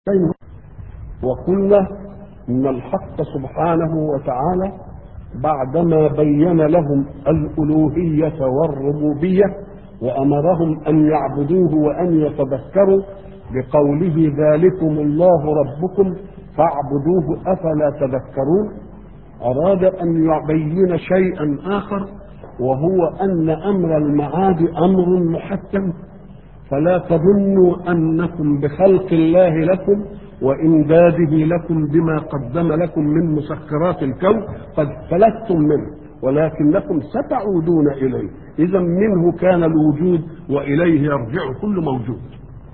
وقلنا إن الحق سبحانه وتعالى بعدما بين لهم الألوهية والربوبية وأمرهم أن يعبدوه وأن يتذكروا بقوله ذلكم الله ربكم فاعبدوه أفلا تذكرون، أراد أن يبين شيئا آخر، وهو أن أمر المعاد أمر محتم، فلا تظنوا أنكم بخلق الله لكم وإمداده لكم بما قدم لكم من مسخرات الكون قد فلتم منه، ولكنكم ستعودون إليه. إذا منه كان الوجود وإليه يرجع كل موجود.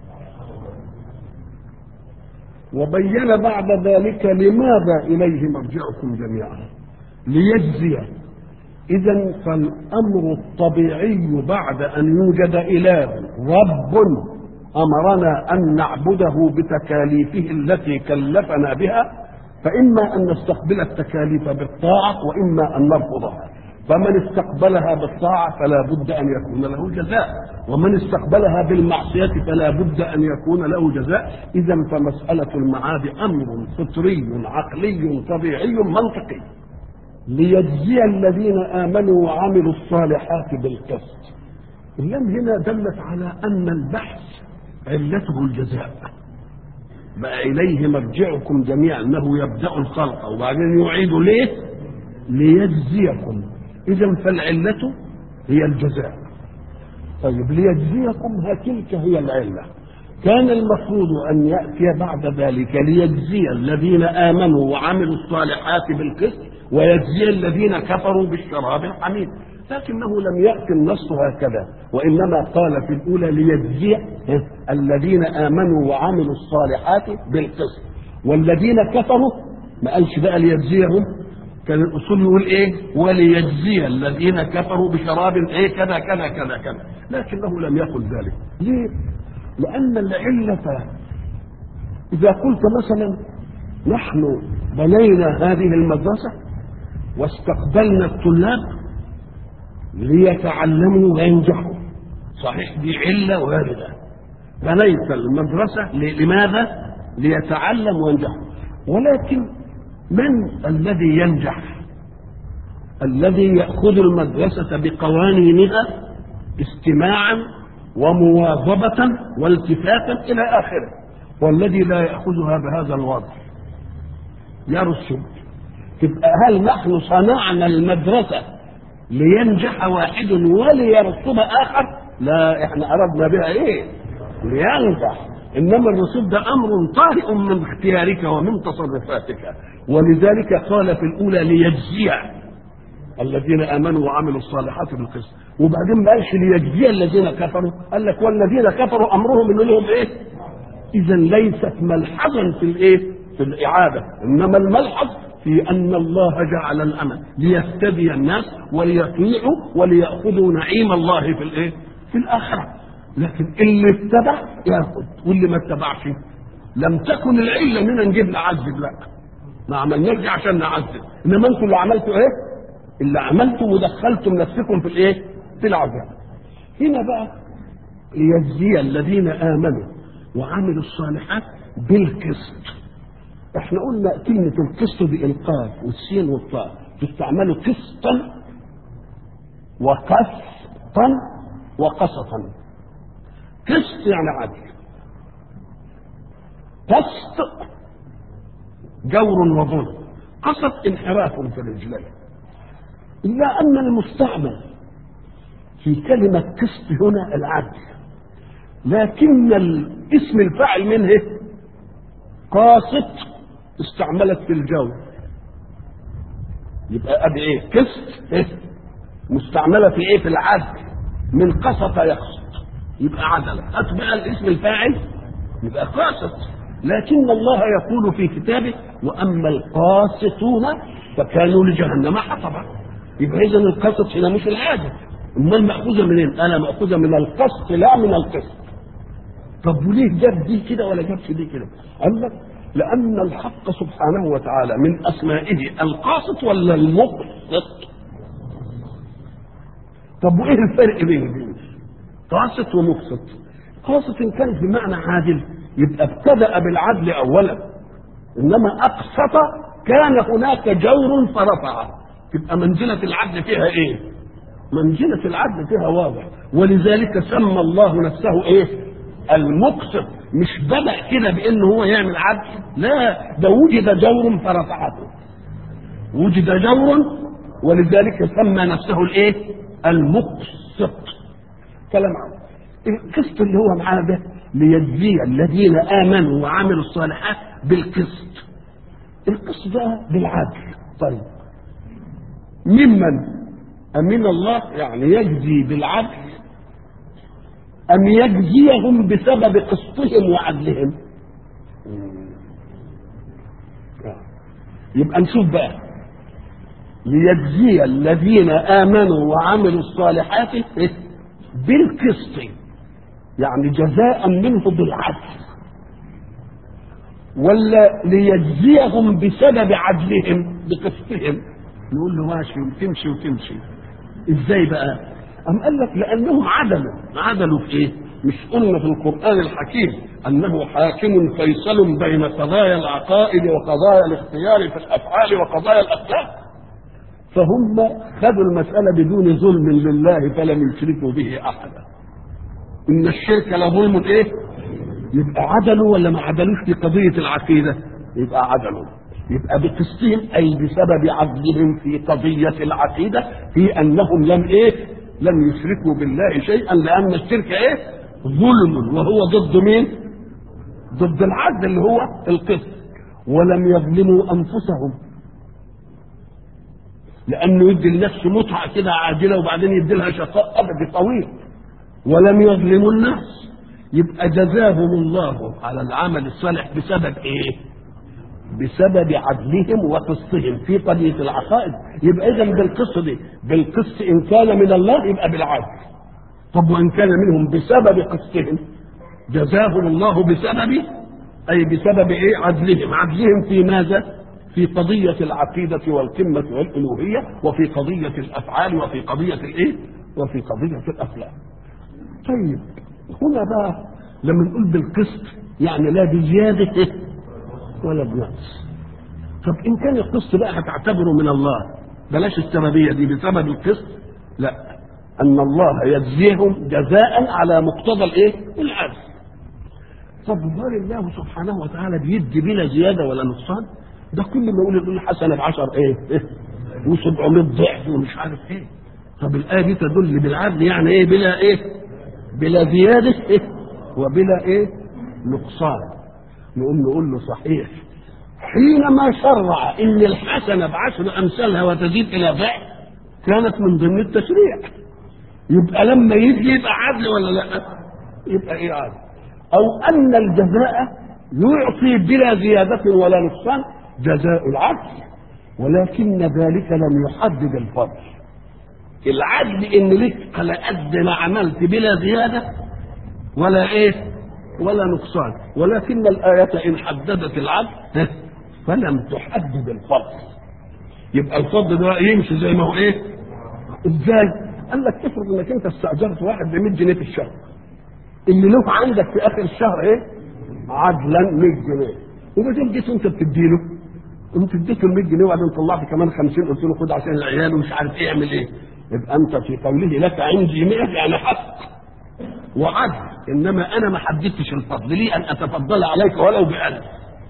وبين بعد ذلك لماذا إليه مرجعكم جميعا، ليجزي. إذا فالأمر الطبيعي بعد أن يوجد إله رب أمرنا أن نعبده بتكاليفه التي كلفنا بها، فإما أن نستقبل التكاليف بالطاعة وإما أن نرفضها. فمن استقبلها بالطاعة فلا بد أن يكون له جزاء، ومن استقبلها بالمعصية فلا بد أن يكون له جزاء. إذا فمسألة المعاد أمر فطري عقلي طبيعي منطقي، ليجزي الذين آمنوا وعملوا الصالحات بالقسط. اللام هنا دلت على أن البحث علته الجزاء، بقى إليه مرجعكم جميعا، أنه يبدأ الخلق وبعدين يعيد ليه؟ ليجزيكم. إذا فالعلة هي الجزاء. طيب ليجزيكم تلك هي العلة، كان المفروض أن يأتي بعد ذلك ليجزي الذين آمنوا وعملوا الصالحات بالقسط ويجزي الذين كفروا بالشراب الحميد، لكنه لم يأتي النص هكذا، وإنما قال في الأولى ليجزي الذين آمنوا وعملوا الصالحات بالقسط، والذين كفروا ما قالش بقى ليجزيهم. كان الأصول يقول إيه؟ وليجزي الذين كفروا بشراب إيه كذا كذا كذا كذا، لكنه لم يقل ذلك. ليه؟ لأن العلة إذا قلت مثلا نحن بنينا هذه المدرسة واستقبلنا الطلاب ليتعلموا وينجحوا، صحيح دي علة واردة. بنيت المدرسة لماذا؟ ليتعلم وينجحوا، ولكن من الذي ينجح؟ الذي يأخذ المدرسة بقوانينها استماعا ومواظبة والتفاتا إلى آخره، والذي لا يأخذها بهذا الوضع يرسب. تبقى هل نحن صنعنا المدرسة لينجح واحد وليرسب آخر؟ لا، احنا أردنا بها ايه؟ لينجح. إنما الرسوب ده أمر طارئ من اختيارك ومن تصرفاتك، ولذلك قال في الأولى ليجزي الذين آمنوا وعملوا الصالحات بالقسط، وبعدين ما قالش ليجزي الذين كفروا، قال لك والذين كفروا أمرهم إن لهم إيه؟ إذا ليست ملحظا في الإيه؟ في الإعادة، إنما الملحظ في أن الله جعل الأمل ليهتدي الناس وليطيعوا وليأخذوا نعيم الله في الإيه؟ في الآخرة. لكن اللي اتبع ياخذ واللي ما اتبعش لم تكن العله اننا نجيب نعذب، لا، ما عملناش عشان نعذب، انما انتم اللي عملتوا ايه؟ اللي عملتم ودخلتم نفسكم في الايه؟ في العذاب. هنا بقى ليجزي الذين امنوا وعملوا الصالحات بالقسط. احنا قلنا كلمه القسط بالقاف والسين والطاء تستعمل قسطا وقسطا وقسطا. قسط يعني عدل، قسط جور وظلم، قسط انحراف في الرجلين. إلا أن المستعمل في كلمة قسط هنا العدل، لكن اسم الفاعل منه قاسط استعملت في الجو، يبقى أدي إيه؟ قسط مستعملة في إيه؟ في العدل، من قسط يقسط يبقى عدل، أتبع الاسم الفاعل يبقى قاسط. لكن الله يقول في كتابه وأما القاسطون فكانوا لجهنم حطبا. يبقى إذن القاسط هنا مش العادل، أمال مأخوذة منين؟ أنا مأخوذة من القسط لا من القسط. طب وليه جاب دي كده ولا جابش دي كده؟ قال لك لأن الحق سبحانه وتعالى من أسمائه القاسط ولا المقسط؟ طب وإيه الفرق بين دي؟ قاسط ومقسط. قاسط إن كان بمعنى عادل يبقى ابتدأ بالعدل اولا، انما اقسط كان هناك جور فرفعه. تبقى منزلة العدل فيها ايه؟ منزلة العدل فيها واضح، ولذلك سمى الله نفسه ايه؟ المقسط. مش بدأ كده بأنه هو يعمل عدل، لا، ده وجد جور فرفعته، وجد جور ولذلك سمى نفسه الايه؟ المقسط. كلام عنه القسط اللي هو معانا ده ليجزي الذين آمنوا وعملوا الصالحات بالقسط. القسط ده بالعدل. طيب ممن؟ أمن الله يعني يجزي بالعدل، أم يجزيهم بسبب قسطهم وعدلهم؟ يبقى نشوف بقى، ليجزي الذين آمنوا وعملوا الصالحات بالقسط، يعني جزاء منه بالعدل، ولا ليجزيهم بسبب عدلهم بقسطهم؟ نقول له ماشي وتمشي وتمشي. ازاي بقى؟ أم قال لك لأنهم عدلوا في ايه؟ مش قلنا في القرآن الحكيم أنه حاكم فيصل بين قضايا العقائد وقضايا الاختيار في الأفعال وقضايا الأخلاق؟ فهم خدوا المسألة بدون ظلم لله فلم يشركوا به أحدا. إن الشرك لظلم ايه؟ يبقى عدلوا ولا ما عدلوش في قضية العقيدة؟ يبقى عدلوا. يبقى بقسطهم أي بسبب عدلهم في قضية العقيدة، في أنهم لم يشركوا بالله شيئا، لأن الشرك ظلم، وهو ضد مين؟ ضد العدل اللي هو القسط. ولم يظلموا أنفسهم، لأنه يدي لنفسه متعة كده عاجلة وبعدين يدي لها شقاء أبدي طويل. ولم يظلموا الناس، يبقى جزاهم الله على العمل الصالح بسبب ايه؟ بسبب عدلهم وقسطهم في قضية العقائد. يبقى إذن بالقسط دي، بالقسط إن كان من الله يبقى بالعدل. طب وإن كان منهم بسبب قسطهم جزاهم الله بسبب، أي بسبب إيه؟ عدلهم في ماذا؟ في قضية العقيدة والقمة والألوهية، وفي قضية الأفعال، وفي قضية الإيه؟ وفي قضية الأخلاق. طيب هنا بقى لما نقول بالقسط يعني لا بزيادة ولا بنقص. طب إن كان القسط بقى هتعتبره من الله، بلاش السببية دي، بسبب القسط، لا، أن الله يجزيهم جزاء على مقتضى الإيه؟ العدل. طب الله سبحانه وتعالى بيدي بلا زيادة ولا نقصان؟ ده كل ما يقول حسنة ب10 إيه؟ و700 ضعف ومش عارف إيه. طب الآية دي تدل بالعدل يعني إيه؟ بلا إيه؟ بلا زيادة وبلا إيه؟ نقصان. نقول له صحيح، حينما شرع إن الحسنة ب10 أمثالها وتزيد إلى ضعف كانت من ضمن التشريع. يبقى لما يجي يبقى عدل ولا لا؟ يبقى إيه عدل؟ أو أن الجزاء يعطي بلا زيادة ولا نقصان جزاء العدل، ولكن ذلك لم يحدد الفضل. العدل إن لك على قد ما عملت بلا زيادة ولا إيه؟ ولا نقصان، ولكن الآية إن حددت العدل فلم تحدد الفضل. يبقى الفضل ده يمشي زي ما هو إيه؟ إزاي؟ قال لك افرض إنك أنت استأجرت واحد ب100 جنيه في الشهر، اللي له عندك في آخر الشهر إيه؟ عدلا 100 جنيه، وبعدين جيت أنت بتديله، أنت اديته 100 جنيه وبعدين طلعت كمان 50 قلت له خد عشان العيال ومش عارف إيه يعمل إيه. يبقى أنت في قوله لك عندي 100 يعني حق وعدل، إنما أنا ما حددتش الفضل لي أن أتفضل عليك ولو ب1000.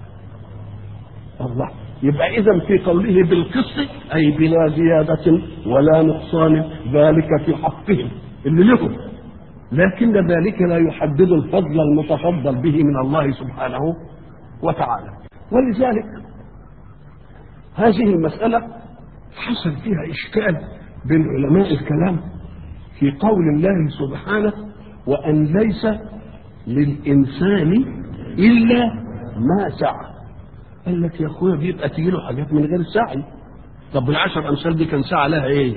الله. يبقى إذا في قوله بالقسط أي بلا زيادة ولا نقصان، ذلك في حقهم اللي لهم، لكن ذلك لا يحدد الفضل المتفضل به من الله سبحانه وتعالى. ولذلك هذه المسألة حصل فيها إشكال بين علماء الكلام في قول الله سبحانه وأن ليس للإنسان إلا ما سعى. قال لك يا أخويا بيبقى تيجي له حاجات من غير سعي. طب ال10 أمثال دي كان سعى لها إيه؟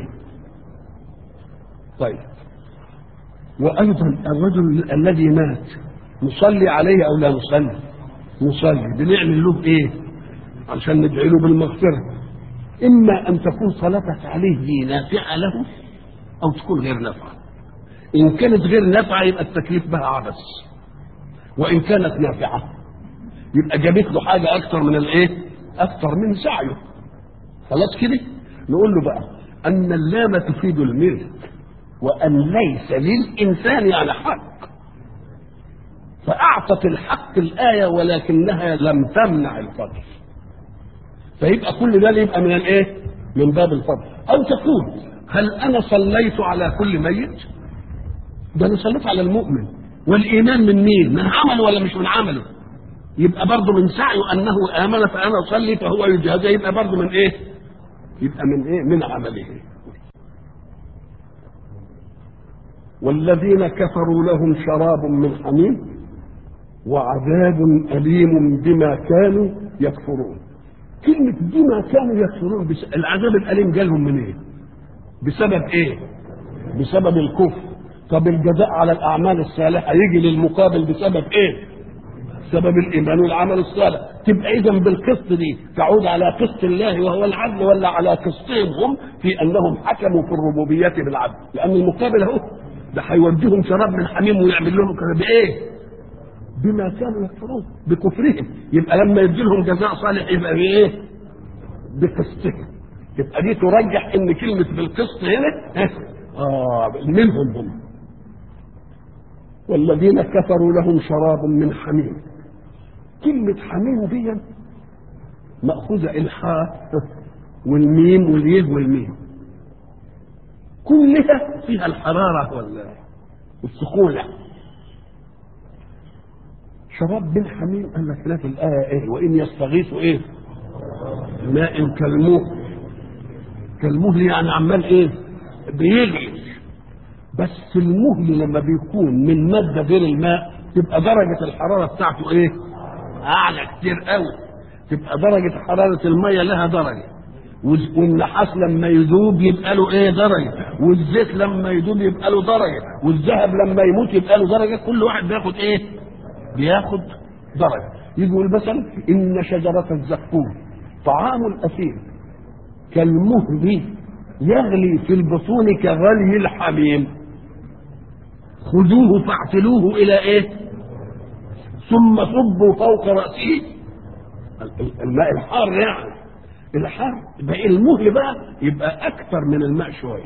طيب وأيضا الرجل الذي مات نصلي عليه أو لا نصلي؟ نصلي. بنعمل له إيه؟ عشان ندعي له بالمغفرة. إما أن تكون صلاتك عليه دي نافعة له أو تكون غير نافعة. إن كانت غير نافعة يبقى التكليف بها عبث. وان كانت نافعه يبقى جابت له حاجه اكثر من الايه؟ اكثر من سعيه. خلاص كده. نقول له بقى ان اللام تفيد الملك، وان ليس للانسان يعني حق، فاعطت الحق الايه ولكنها لم تمنع الفضل. فيبقى كل ده يبقى من الايه؟ من باب الفضل. او تقول هل انا صليت على كل ميت؟ ده انا صليت على المؤمن. والايمان من مين؟ من عمله ولا مش من عمله؟ يبقى برضه من سعيه انه امن فانا اصلي فهو يجازى، يبقى برضه من ايه؟ يبقى من ايه؟ من عمله. والذين كفروا لهم شراب من حميم وعذاب أليم بما كانوا يكفرون. كلمة بما كانوا يكفرون، العذاب الأليم جالهم من ايه؟ بسبب ايه؟ بسبب الكفر. طب الجزاء على الأعمال الصالحة يجي للمقابل بسبب ايه؟ بسبب الإيمان والعمل الصالح. تبقى إذا بالقسط دي تعود على قسط الله وهو العدل، ولا على قسطهم هم في أنهم حكموا في الربوبية بالعدل؟ لأن المقابل اهو ده هيوديهم شراب من حميم ويعمل لهم كده بايه؟ بما كانوا يكفرون، بكفرهم. يبقى لما يدي لهم جزاء صالح يبقى بايه؟ بقسطهم. يبقى دي ترجح ان كلمه بالقسط هنا منهم هم. والذين كفروا لهم شراب من حميم. كلمه حميم دي ماخوذه الحاء والميم واليه والميم، كلها فيها الحراره والسخونه. شراب من حميم قال لك لا في الآية إيه؟ وإن يستغيثوا إيه؟ ماء كالمهل. كالمهل يعني عمال إيه؟ بيغلي. بس المهل لما بيكون من مادة غير الماء تبقى درجة الحرارة بتاعته إيه؟ أعلى كتير قوي. تبقى درجة حرارة المية لها درجة، والنحاس لما يذوب يبقى له ايه؟ درجه. والزيت لما يذوب يبقى له درجه. والذهب لما يموت يبقى له درجه. كل واحد بياخد ايه؟ بياخد درجه. يقول مثلا ان شجره الزقوم طعام الاثيم كالمهل يغلي في البطون كغلي الحميم خذوه فاعتلوه الى ايه؟ ثم صبوا فوق راسه الماء الحار. يعني الحار بقى المهل بقى يبقى اكثر من الماء شويه،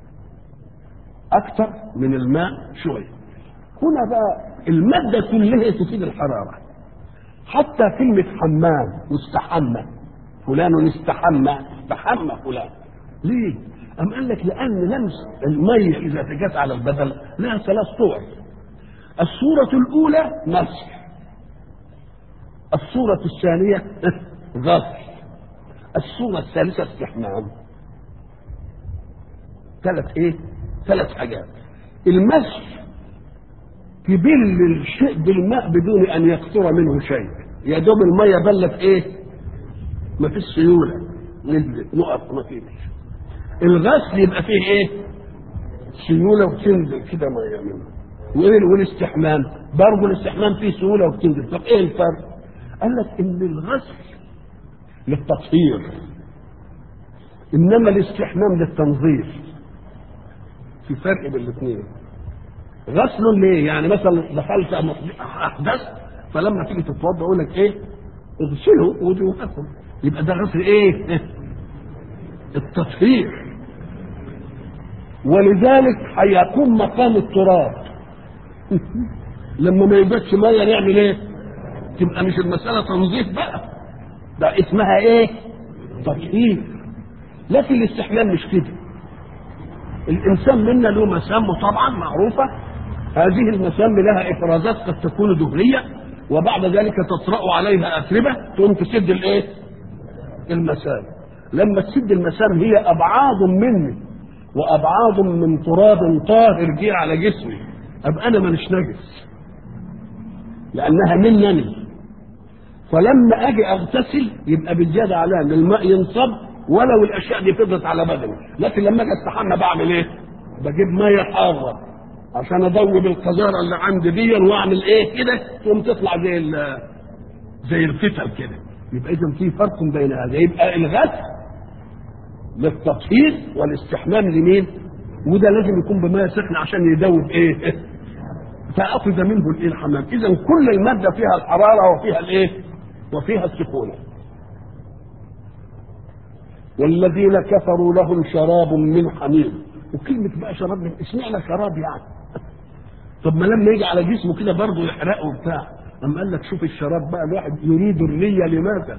اكثر من الماء شويه. هنا بقى الماده كلها تفيد الحراره. حتى كلمه حمام واستحمى، فلان استحمى فلان. ليه؟ أم قال لك لأن لمس المية إذا جت على البدن لها 3 صور. الصورة الأولى مسح، الصورة الثانية غسل، الصورة الثالثة استحمام. 3 حاجات. المسح تبل الشيء بالماء بدون أن يكثر منه شيء، يا دوب المية بلت إيه؟ ما فيش سيولة، نقف ما فيش. الغسل يبقى فيه ايه؟ سيوله وتنزل كده ميه منه. والاستحمام برضه الاستحمام فيه سيوله وتنزل. طب ايه الفرق؟ قال لك ان الغسل للتطهير انما الاستحمام للتنظيف. في فرق بين الاثنين. غسل ليه؟ يعني مثلا دخلت احدثت فلما تيجي تتوضا يقول لك ايه؟ اغسلوا وجوهكم. يبقى ده غسل ايه؟ التطهير. ولذلك هيقوم مقام التراب. لما ما يبقاش ميه نعمل ايه؟ تبقى مش المساله تنظيف بقى، ده اسمها ايه؟ تطهير. لكن الاستحمام مش كده. الانسان منا له مسامه طبعا معروفه، هذه المسام لها افرازات قد تكون دهنيه، وبعد ذلك تطرأ عليها اتربه تقوم تسد الايه؟ المسام. لما تسد المسام هي ابعاد مني وابعاد من تراب طاهر جه على جسمي، ابقى انا مانيش نجس لانها منني. فلما اجي اغتسل يبقى بالزياده عليها ان الماء ينصب ولو الاشياء دي فضلت على بدني. لكن لما اجي استحمى بعمل ايه؟ بجيب ميه حاره عشان ادوب القذاره اللي عندي دي واعمل ايه كده تقوم تطلع زي الفتل كده. يبقى اذا في فرق بين هذا. يبقى الغسل للتطهير والاستحمام لمين؟ وده لازم يكون بماء سخن عشان يدوب ايه؟ فأخذ منه الايه الحمام. اذا كل الماده فيها الحراره وفيها الايه وفيها السخونه. والذين كفروا لهم شراب من حميم. وكلمه بقى شراب من اشمعنى شراب يعني؟ طب ما لما يجي على جسمه كده برضه يحرقه وبتاع. اما قال لك شوف الشراب بقى، الواحد يريد الريه لماذا؟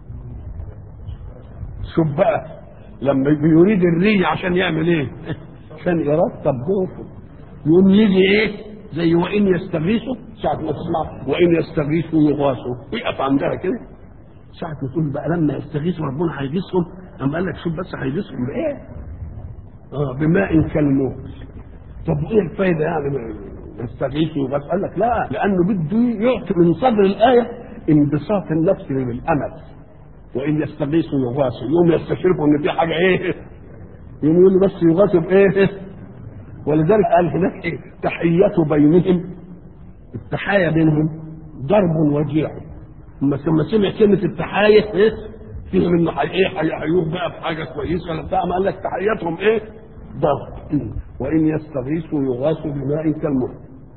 شوف بقى لما يريد الريه عشان يعمل ايه؟ عشان يرطب جوفه. يقوم يجي ايه؟ زي وان يستغيثوا، ساعة ما تسمع وان يستغيثوا يغاثوا، يقف عندها كده. ساعة ما تقول بقى لما يستغيثوا ربنا هيغيثهم، اما قال لك شوف بس هيغيثهم بايه؟ بماء كالمهل. طب ايه الفايده يعني يستغيث ويغاث؟ قال لك لا، لانه بده يعطي من صدر الايه انبساط النفس للامل. وان يستغيثوا يغاثوا، يوم يستشرفوا ان في حاجه ايه؟ يوم يقول له بس يغاثوا بايه؟ ولذلك قال هناك ايه؟ تحية بينهم، التحايا بينهم ضرب وجيع. لما سمع كلمه التحايا ايه؟ فيهم انه هيحيوه بقى بحاجه كويسه ولا بتاع. ما قال لك تحياتهم ايه؟ ضرب. وان يستغيثوا يغاثوا بماء كالمهل.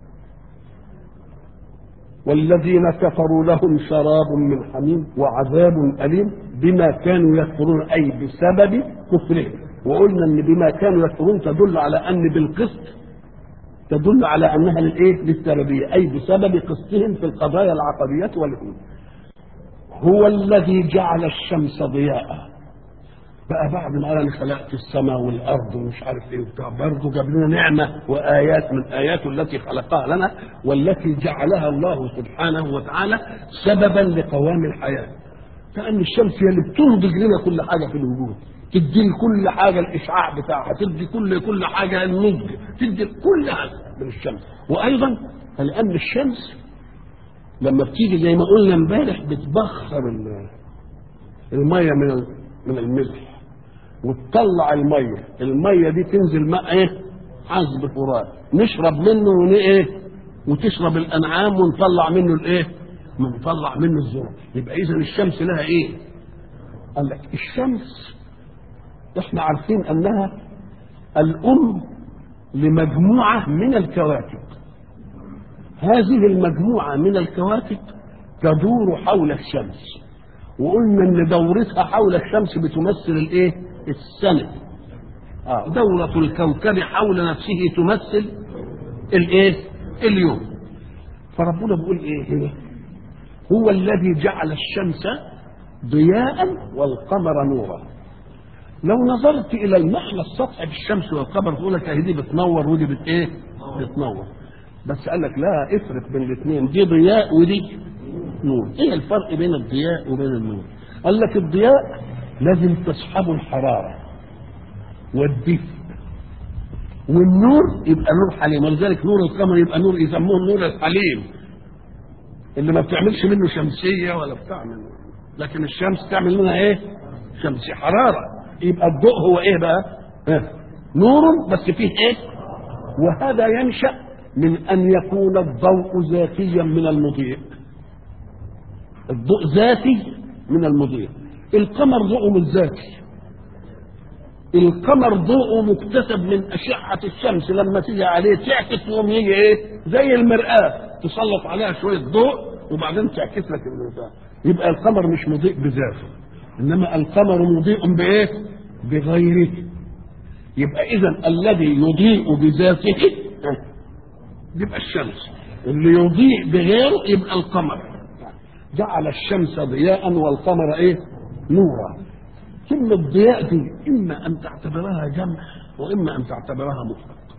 والذين كفروا لهم شراب من حميم وعذاب اليم بما كانوا يكفرون، اي بسبب كفرهم. وقلنا ان بما كانوا يكفرون تدل على ان بالقسط تدل على انها للايه؟ للسببيه، اي بسبب قسطهم في القضايا العقديه والامور. هو الذي جعل الشمس ضياء. بقى بعد ما انا خلقت السماء والارض ومش عارف ايه وبتاع، برضه جاب لنا نعمه وايات من اياته التي خلقها لنا، والتي جعلها الله سبحانه وتعالى سببا لقوام الحياه. كأن الشمس هي اللي بتنضج لنا كل حاجه في الوجود، تدي كل حاجه الاشعاع بتاعها، تدي كل حاجه النضج، تدي كل حاجه من الشمس. وايضا لان الشمس لما بتيجي زي ما قلنا امبارح بتبخر الميه من الملح وتطلع الميه دي تنزل ماء ايه؟ عذب فرات، نشرب منه وايه؟ وتشرب الانعام ونطلع منه الايه؟ نطلع منه الزرع. يبقى اذا الشمس لها ايه؟ قال لك الشمس احنا عارفين انها الام لمجموعه من الكواكب. هذه المجموعه من الكواكب تدور حول الشمس، وقلنا ان دورتها حول الشمس بتمثل الايه؟ السنه. دوره الكوكب حول نفسه تمثل الايه؟ اليوم. فربنا بيقول ايه هنا؟ هو الذي جعل الشمس ضياء والقمر نورا. لو نظرت الى المحنى السطحي بالشمس والقمر تقول لك دي بتنور ودي ايه؟ بتنور. بس قال لك لا، افرق بين الاثنين، دي ضياء ودي نور. ايه الفرق بين الضياء وبين النور؟ قال لك الضياء لازم تصحبه الحراره والدفء، والنور يبقى نور حليم. ولذلك نور القمر يبقى نور يسموه النور الحليم، اللي ما بتعملش منه شمسيه ولا بتعمل. لكن الشمس تعمل منها ايه؟ شمسيه حراره. يبقى الضوء هو ايه بقى؟ نور بس فيه ايه؟ وهذا ينشأ من ان يكون الضوء ذاتيا من المضيء. الضوء ذاتي من المضيء. القمر ضوءه مش ذاتي، القمر ضوءه مكتسب من اشعه الشمس، لما تيجي عليه تعكس يوم يجي ايه؟ زي المرآة تسلط عليها شويه ضوء وبعدين تعكس لك المرآة. يبقى القمر مش مضيء بذاته، انما القمر مضيء بايه؟ بغيره. يبقى اذا الذي يضيء بذاته يبقى الشمس، اللي يضيء بغيره يبقى القمر. جعل الشمس ضياء والقمر ايه؟ نورا. كلمة ضياء دي اما ان تعتبرها جمع واما ان تعتبرها مفرد.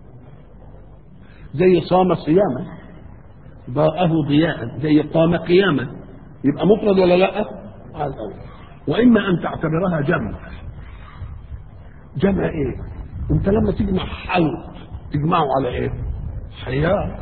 زي صام صياما ضاءه ضياء، زي قام قياما، يبقى مفرد ولا لا؟ واما ان تعتبرها جمع. جمع ايه؟ انت لما تجمع حوض تجمعه على ايه؟ حيار.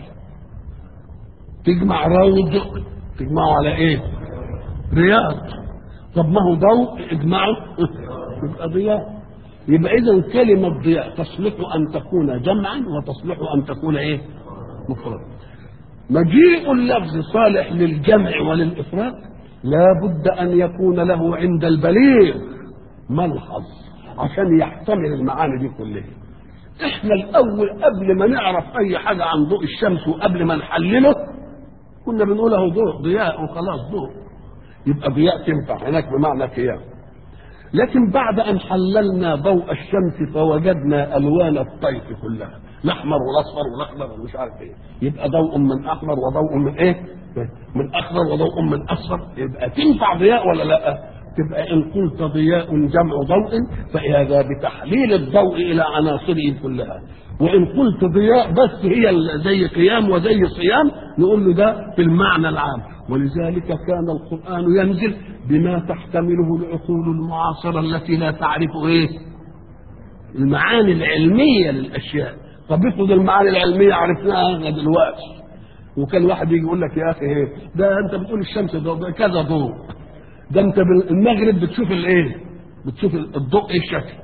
تجمع روض تجمعه على ايه؟ رياض. طب ما هو ضوء اجمعه يبقى ضياء. يبقى اذا كلمه ضياء تصلح ان تكون جمعا وتصلح ان تكون ايه؟ مفرد. مجيء اللفظ صالح للجمع وللافراد لا بد ان يكون له عند البليغ ملحظ عشان يحتمل المعاني دي كلها. احنا الاول قبل ما نعرف اي حاجه عن ضوء الشمس وقبل ما نحلله كنا بنقول اهو ضياء وخلاص ضوء، يبقى ضياء تنفع هناك بمعنى قيام. لكن بعد ان حللنا ضوء الشمس فوجدنا الوان الطيف كلها، الاحمر والاصفر والاخضر ومش عارف ايه، يبقى ضوء من احمر وضوء من ايه؟ من اخضر وضوء من اصفر، يبقى تنفع ضياء ولا لا؟ تبقى ان قلت ضياء جمع ضوء فهذا بتحليل الضوء الى عناصره كلها، وان قلت ضياء بس هي زي قيام وزي صيام نقول له ده في المعنى العام. ولذلك كان القرآن ينزل بما تحتمله العقول المعاصرة التي لا تعرف ايه؟ المعاني العلمية للأشياء. طب افرض المعاني العلمية عرفناها دلوقتي وكان واحد يجي يقول لك يا أخي ايه ده أنت بتقول الشمس ده كذا ضوء، ده أنت بالمغرب بتشوف الايه؟ بتشوف الضوء ايه الشكل؟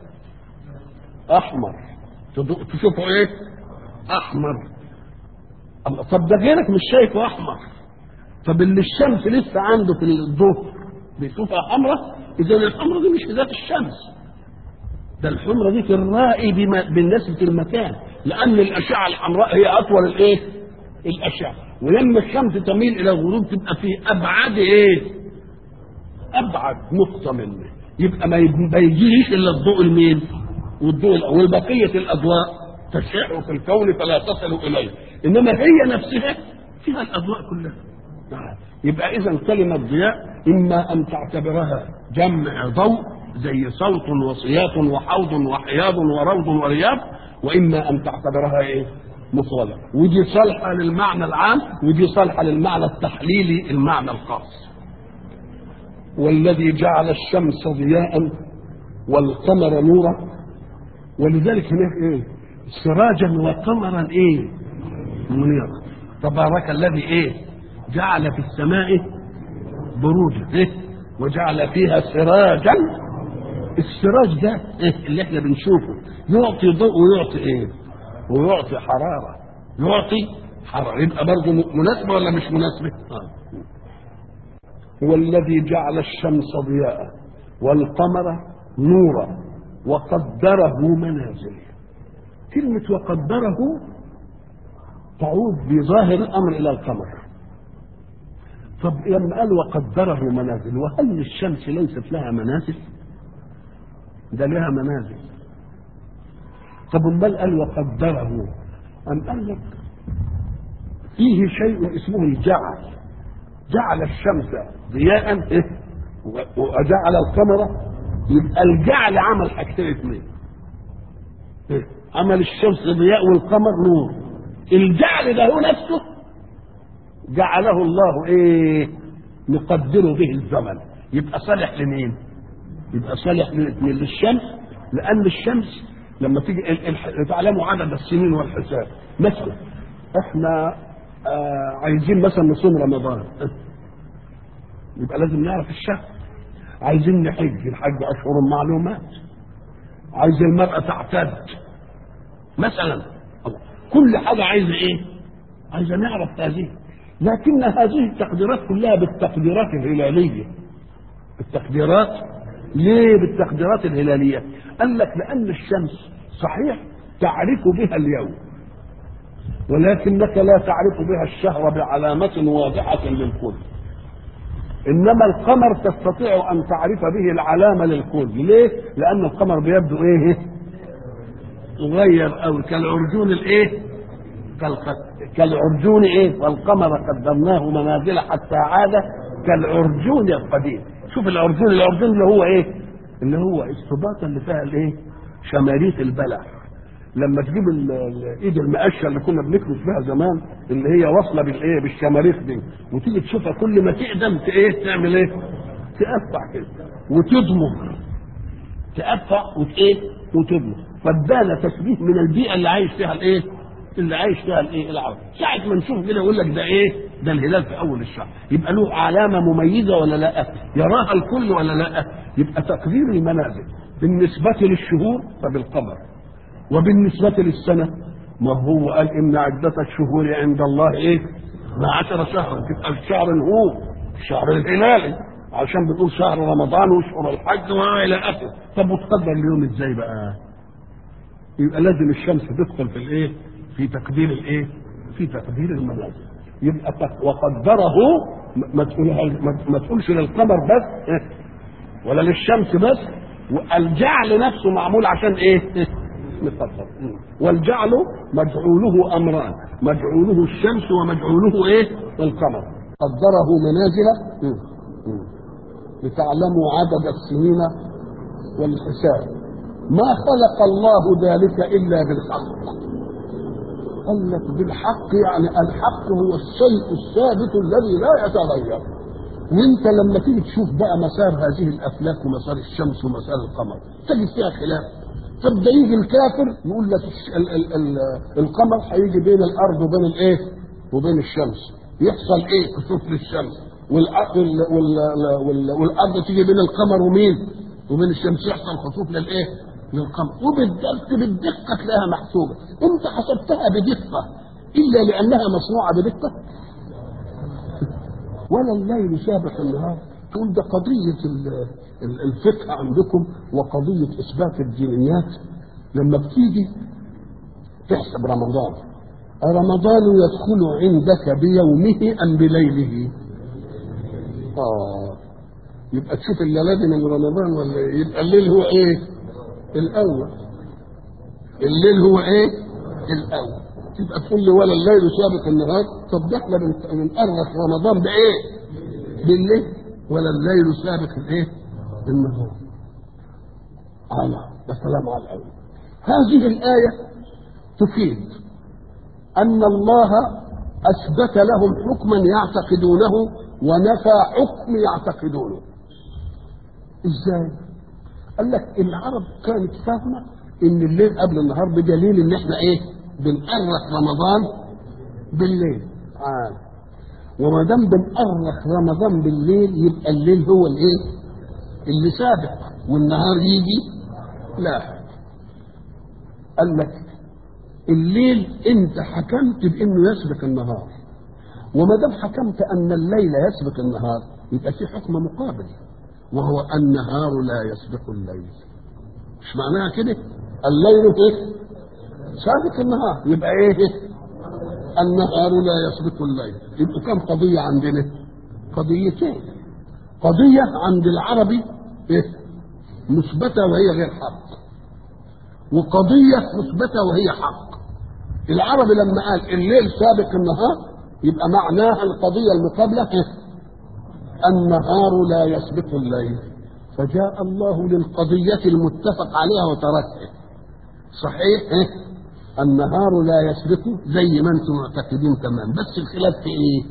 أحمر، تشوفه ايه؟ أحمر. طب ده غيرك مش شايفه أحمر، طب اللي الشمس لسه عنده في الضوء بيشوفها حمراء، اذا الحمراء دي مش ذات الشمس، ده الحمراء دي في الرائي بالنسبه للمكان، لان الاشعه الحمراء هي اطول الايه؟ الاشعه، ولما الشمس تميل الى الغروب تبقى في ابعد ايه؟ ابعد نقطه منه، يبقى ما يجيش الا الضوء المين؟ والضوء والبقيه الاضواء تشع في الكون فلا تصل اليه، انما هي نفسها فيها الاضواء كلها. يبقى اذا كلمه ضياء اما ان تعتبرها جمع ضوء زي صوت وصياط وحوض وحياض وروض ورياض، واما ان تعتبرها ايه؟ مفرده، ودي صالحه للمعنى العام ودي صالحه للمعنى التحليلي المعنى الخاص. والذي جعل الشمس ضياء والقمر نورا، ولذلك هناك ايه؟ سراجا وقمرا ايه؟ منيرا. تبارك الذي ايه؟ جعل في السماء بروجا إيه؟ وجعل فيها سراجا. السراج ده إيه؟ اللي احنا بنشوفه يعطي ضوء ويعطي ايه؟ ويعطي حرارة، يعطي حرارة، يبقى برضه مناسبة ولا مش مناسبة؟ هو الذي جعل الشمس ضياء والقمر نورا وقدره منازل. كلمة وقدره تعود بظاهر الأمر إلى القمر. طب لما قال وقدره منازل، وهل الشمس ليست لها منازل؟ ده لها منازل. طب امال قال وقدره، أم قال لك فيه شيء اسمه الجعل، جعل الشمس ضياء إيه؟ وجعل القمر، يبقى الجعل عمل حاجتين اثنين إيه؟ عمل الشمس ضياء والقمر نور. الجعل ده هو نفسه جعله الله ايه؟ نقدر به الزمن، يبقى صالح لمين؟ يبقى صالح للشمس، لان الشمس لما تيجي تعلموا عدد السنين والحساب. مثلا احنا عايزين مثلا نصوم رمضان يبقى لازم نعرف الشهر، عايزين نحج، الحج اشهر معلومات، عايز المرأة تعتد مثلا، كل حاجة عايزة ايه؟ عايزة نعرف هذه. لكن هذه التقديرات كلها بالتقديرات الهلالية. التقديرات ليه بالتقديرات الهلالية؟ قال لك لأن الشمس صحيح تعرف بها اليوم، ولكنك لا تعرف بها الشهر بعلامة واضحة للكل، إنما القمر تستطيع أن تعرف به العلامة للكل. ليه؟ لأن القمر بيبدو إيه؟ صغير أو كالعرجون الإيه؟ كالعرجون إيه؟ والقمر قدرناه منازل حتى عاد كالعرجون القديم. شوف العرجون اللي هو إيه؟ اللي هو السباطة اللي فيها الإيه؟ شماريخ البلع. لما تجيب الايد المقشه اللي كنا بنكنس بها زمان اللي هي واصله بالايه؟ بالشماريخ دي، وتيجي تشوفها كل ما تقدم ايه؟ تعمل ايه؟ تقطع كده وتضمر، تقطع وايه؟ وتضمر. فادانا تشبيه من البيئه اللي عايش فيها الايه؟ اللي عايش فيها الايه؟ العرب. ساعه ما نشوف كده يقول لك ده ايه؟ ده الهلال في اول الشهر، يبقى له علامه مميزه ولا لا؟ يراها الكل ولا لا؟ يبقى تقدير المنازل بالنسبه للشهور فبالقمر، وبالنسبة للسنة ما هو قال إن عدة الشهور عند الله إيه؟ 12 شهرا، تبقى الشهر هو الشهر الهلالي عشان بتقول شهر رمضان وشهر الحج وإلى آخره. طب وتقدر اليوم إزاي بقى؟ يبقى لازم الشمس تدخل في الايه؟ في تقدير الايه؟ في تقدير المنازل. يبقى وقدره ما تقولش للقمر بس ولا للشمس بس، والجعل نفسه معمول عشان ايه؟ نقدر. والجعل مجعوله امران، مجعوله الشمس ومجعوله ايه؟ القمر. قدره منازل لتعلموا عدد السنين والحساب. ما خلق الله ذلك الا بالحق. قال لك بالحق يعني الحق هو الشيء الثابت الذي لا يتغير. وانت لما تيجي تشوف بقى مسار هذه الافلاك ومسار الشمس ومسار القمر تجد فيها خلاف. تبدا يجي الكافر يقول لك القمر هيجي بين الارض وبين الايه؟ وبين الشمس، يحصل ايه؟ كسوف للشمس، والارض تيجي بين القمر ومين؟ وبين الشمس، يحصل خسوف للايه؟ للقمر. بالدقه تلاقيها محسوبه. انت حسبتها بدقه الا لانها مصنوعه بدقه؟ ولا الليل سابق النهار. تقول ده قضيه الفقه عندكم وقضيه اثبات الدينيات. لما بتيجي تحسب رمضان يدخل عندك بيومه ام بليله؟ يبقى تشوف الليله دي من رمضان ولا يبقى الليل هو ايه؟ الاول. الليل هو ايه؟ الاول. تبقى تقول لي ولا الليل سابق النهار؟ طب ده احنا بنقرب رمضان بايه؟ بالليل. ولا الليل سابق الايه؟ النهار. ده كلام على الاول. هذه الايه تفيد ان الله اثبت لهم حكما يعتقدونه ونفى حكم يعتقدونه. ازاي؟ قال لك العرب كانت فاهمه ان الليل قبل النهار، بدليل ان احنا ايه؟ بنقرق رمضان بالليل. وما دام بنقرق رمضان بالليل يبقى الليل هو الايه؟ اللي سابق والنهار يجي لا. قال لك الليل انت حكمت بانه يسبق النهار، وما دام حكمت ان الليل يسبق النهار يبقى في حكم مقابل، وهو النهار لا يسبق الليل. مش معناها كده؟ الليل ايه؟ سابق النهار، يبقى ايه؟ النهار لا يسبق الليل. يبقى كم قضيه عندنا؟ قضيتين. قضيه عند العربي ايه؟ مثبته وهي غير حق، وقضيه مثبته وهي حق. العربي لما قال الليل سابق النهار يبقى معناها القضيه المقابله النهار لا يسبق الليل. فجاء الله للقضيه المتفق عليها وتركها. صحيح النهار لا يسبق زي ما انتم معتقدين تمام، بس الخلاف في ايه؟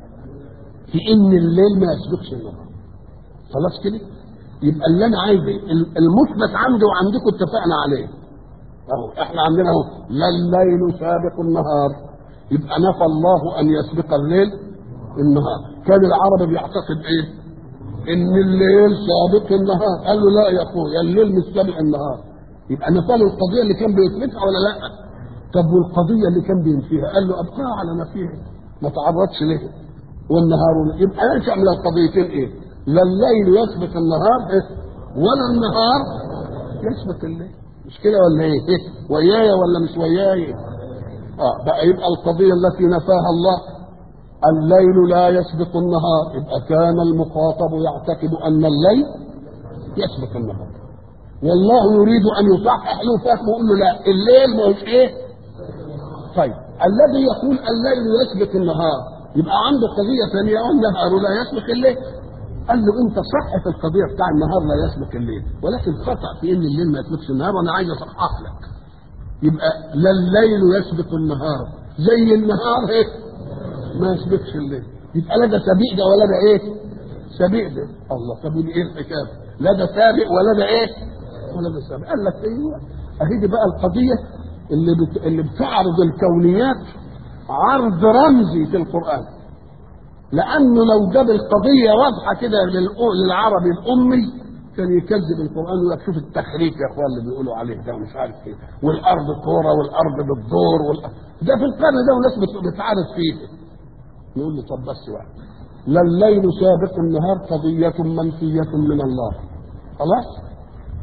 في ان الليل ما يسبقش النهار. خلاص كده؟ يبقى اللي انا عايز المثبت عندي وعندكم اتفقنا عليه. احنا عندنا اهو لا الليل سابق النهار، يبقى نفى الله ان يسبق الليل النهار. كان العرب بيعتقد ايه؟ ان الليل سابق النهار. قال له لا يا اخويا الليل مش سابق النهار. يبقى نفى له القضيه اللي كان بيثبتها ولا لا؟ طب والقضيه اللي كان بينفيها قال له ابقاها على ما فيها، ما تعرضش ليه. والنهار يبقى يرجع من القضيتين ايه؟ لا الليل يسبق النهار ولا النهار يسبق الليل. مش كده ولا ايه؟ ويايا ولا مش ويايا؟ بقى يبقى القضيه التي نفاها الله الليل لا يسبق النهار، يبقى كان المخاطب يعتقد ان الليل يسبق النهار، والله يريد ان يصحح له فهمه ويقول له لا الليل ما هوش ايه؟ طيب الذي يقول الليل يسبق النهار يبقى عنده قضيه ثانيه النهار لا يسبق الليل. قال له انت صح في القضيه بتاع النهار لا يسبق الليل، ولكن خطا في ان الليل ما يسبقش النهار، وانا عايز اصحح لك. يبقى لا الليل يسبق النهار زي النهار ايه؟ ما يسبقش الليل. يبقى لا ده سبيق ده ولا ده ايه؟ سبيق ده. الله، طب ايه الحكايه؟ لا ده سابق ولا ده ايه؟ ولا ده سابق. قال لك ايوه اهي دي بقى القضيه اللي بتعرض الكونيات عرض رمزي في القران. لانه لو جاب القضيه واضحه كده للعربي الامي كان يكذب القران ويقول لك شوف التخريف يا اخوان اللي بيقولوا عليه ده ومش عارف ايه، والارض كوره والارض بالدور ده في القرن ده وناس بتعرض فيه. يقول له طب بس واحد لا الليل سابق النهار قضيه منفيه من الله. خلاص؟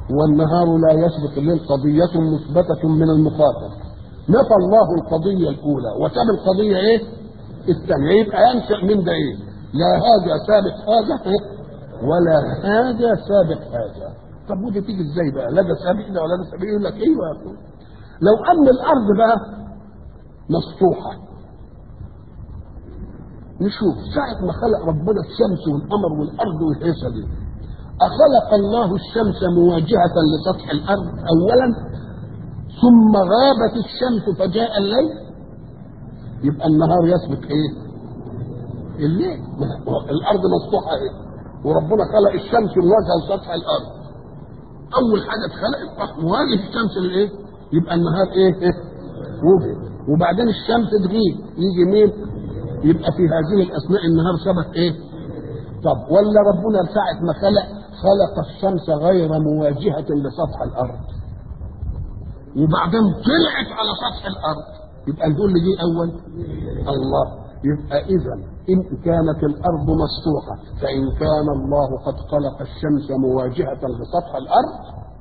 والنهار لا يسبق الليل قضية مثبتة من المخاطب. نفى الله القضية الأولى وساب القضية إيه؟ الثانية. يبقى ينشأ من ده إيه؟ لا هذا سابق هذا ولا هذا سابق هذا. طب ودي تيجي إزاي بقى؟ لا ده سابق ده ولا ده سابق. يقول لك أيوه يا أخوي، لو أن الأرض بقى مسطوحة، نشوف ساعة ما خلق ربنا الشمس والقمر والأرض والهيصة دي، أخلق الله الشمس مواجهة لسطح الأرض أولا ثم غابت الشمس فجاء الليل؟ يبقى النهار يسبق إيه؟ الليل. الأرض مسطوحة إيه؟ وربنا خلق الشمس مواجهة لسطح الأرض. أول حاجة اتخلقت مواجهة الشمس لإيه؟ يبقى النهار إيه؟ وجد. وبعدين الشمس تغيب، يجي مين؟ يبقى في هذه الأثناء النهار سبق إيه؟ طب ولا ربنا ساعة ما خلق الشمس غير مواجهة لسطح الأرض وبعدين طلعت على سطح الأرض، يبقى نقول لي دي أول الله. يبقى إذا إن كانت الأرض مسطوحة فإن كان الله قد خلق الشمس مواجهة لسطح الأرض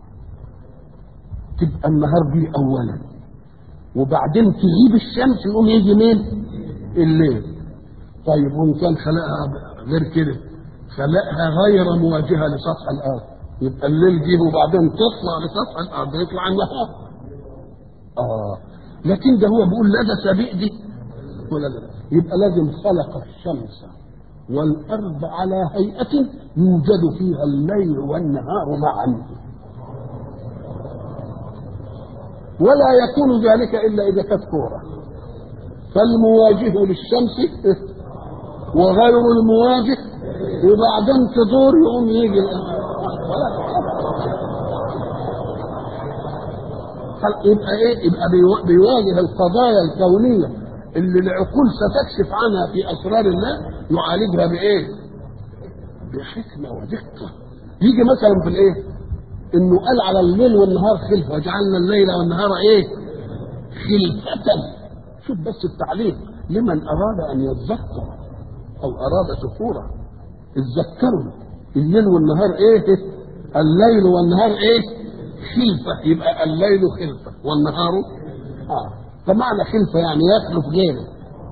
تبقى النهار دي أولا، وبعدين تغيب الشمس يقوم يجي مين؟ الليل. طيب وإن كان خلقها غير كده، خلقها غير مواجهة لسطح الأرض، يبقى الليل جه وبعدين تطلع لسطح الأرض يطلع النهار. لكن ده هو بيقول لا ده سابق دي ولا لا، يبقى لازم خلق الشمس والأرض على هيئة يوجد فيها الليل والنهار معا، ولا يكون ذلك إلا إذا كانت كورة، فالمواجه للشمس وغير المواجه وبعدين تدور يقوم يجي يبقى ايه؟ يبقى بيواجه القضايا الكونيه اللي العقول ستكشف عنها في اسرار الله، يعالجها بايه؟ بحكمه ودقه. يجي مثلا في الايه؟ انه قال على الليل والنهار خلفه، وجعلنا الليل والنهار ايه؟ خلفه. شوف بس التعليق لمن اراد ان يتذكر او اراد شكورا. اتذكروا الليل والنهار ايه؟ الليل والنهار ايه؟ خلفه. يبقى الليل خلفه والنهار فمعنى خلفه يعني يخلف غيره.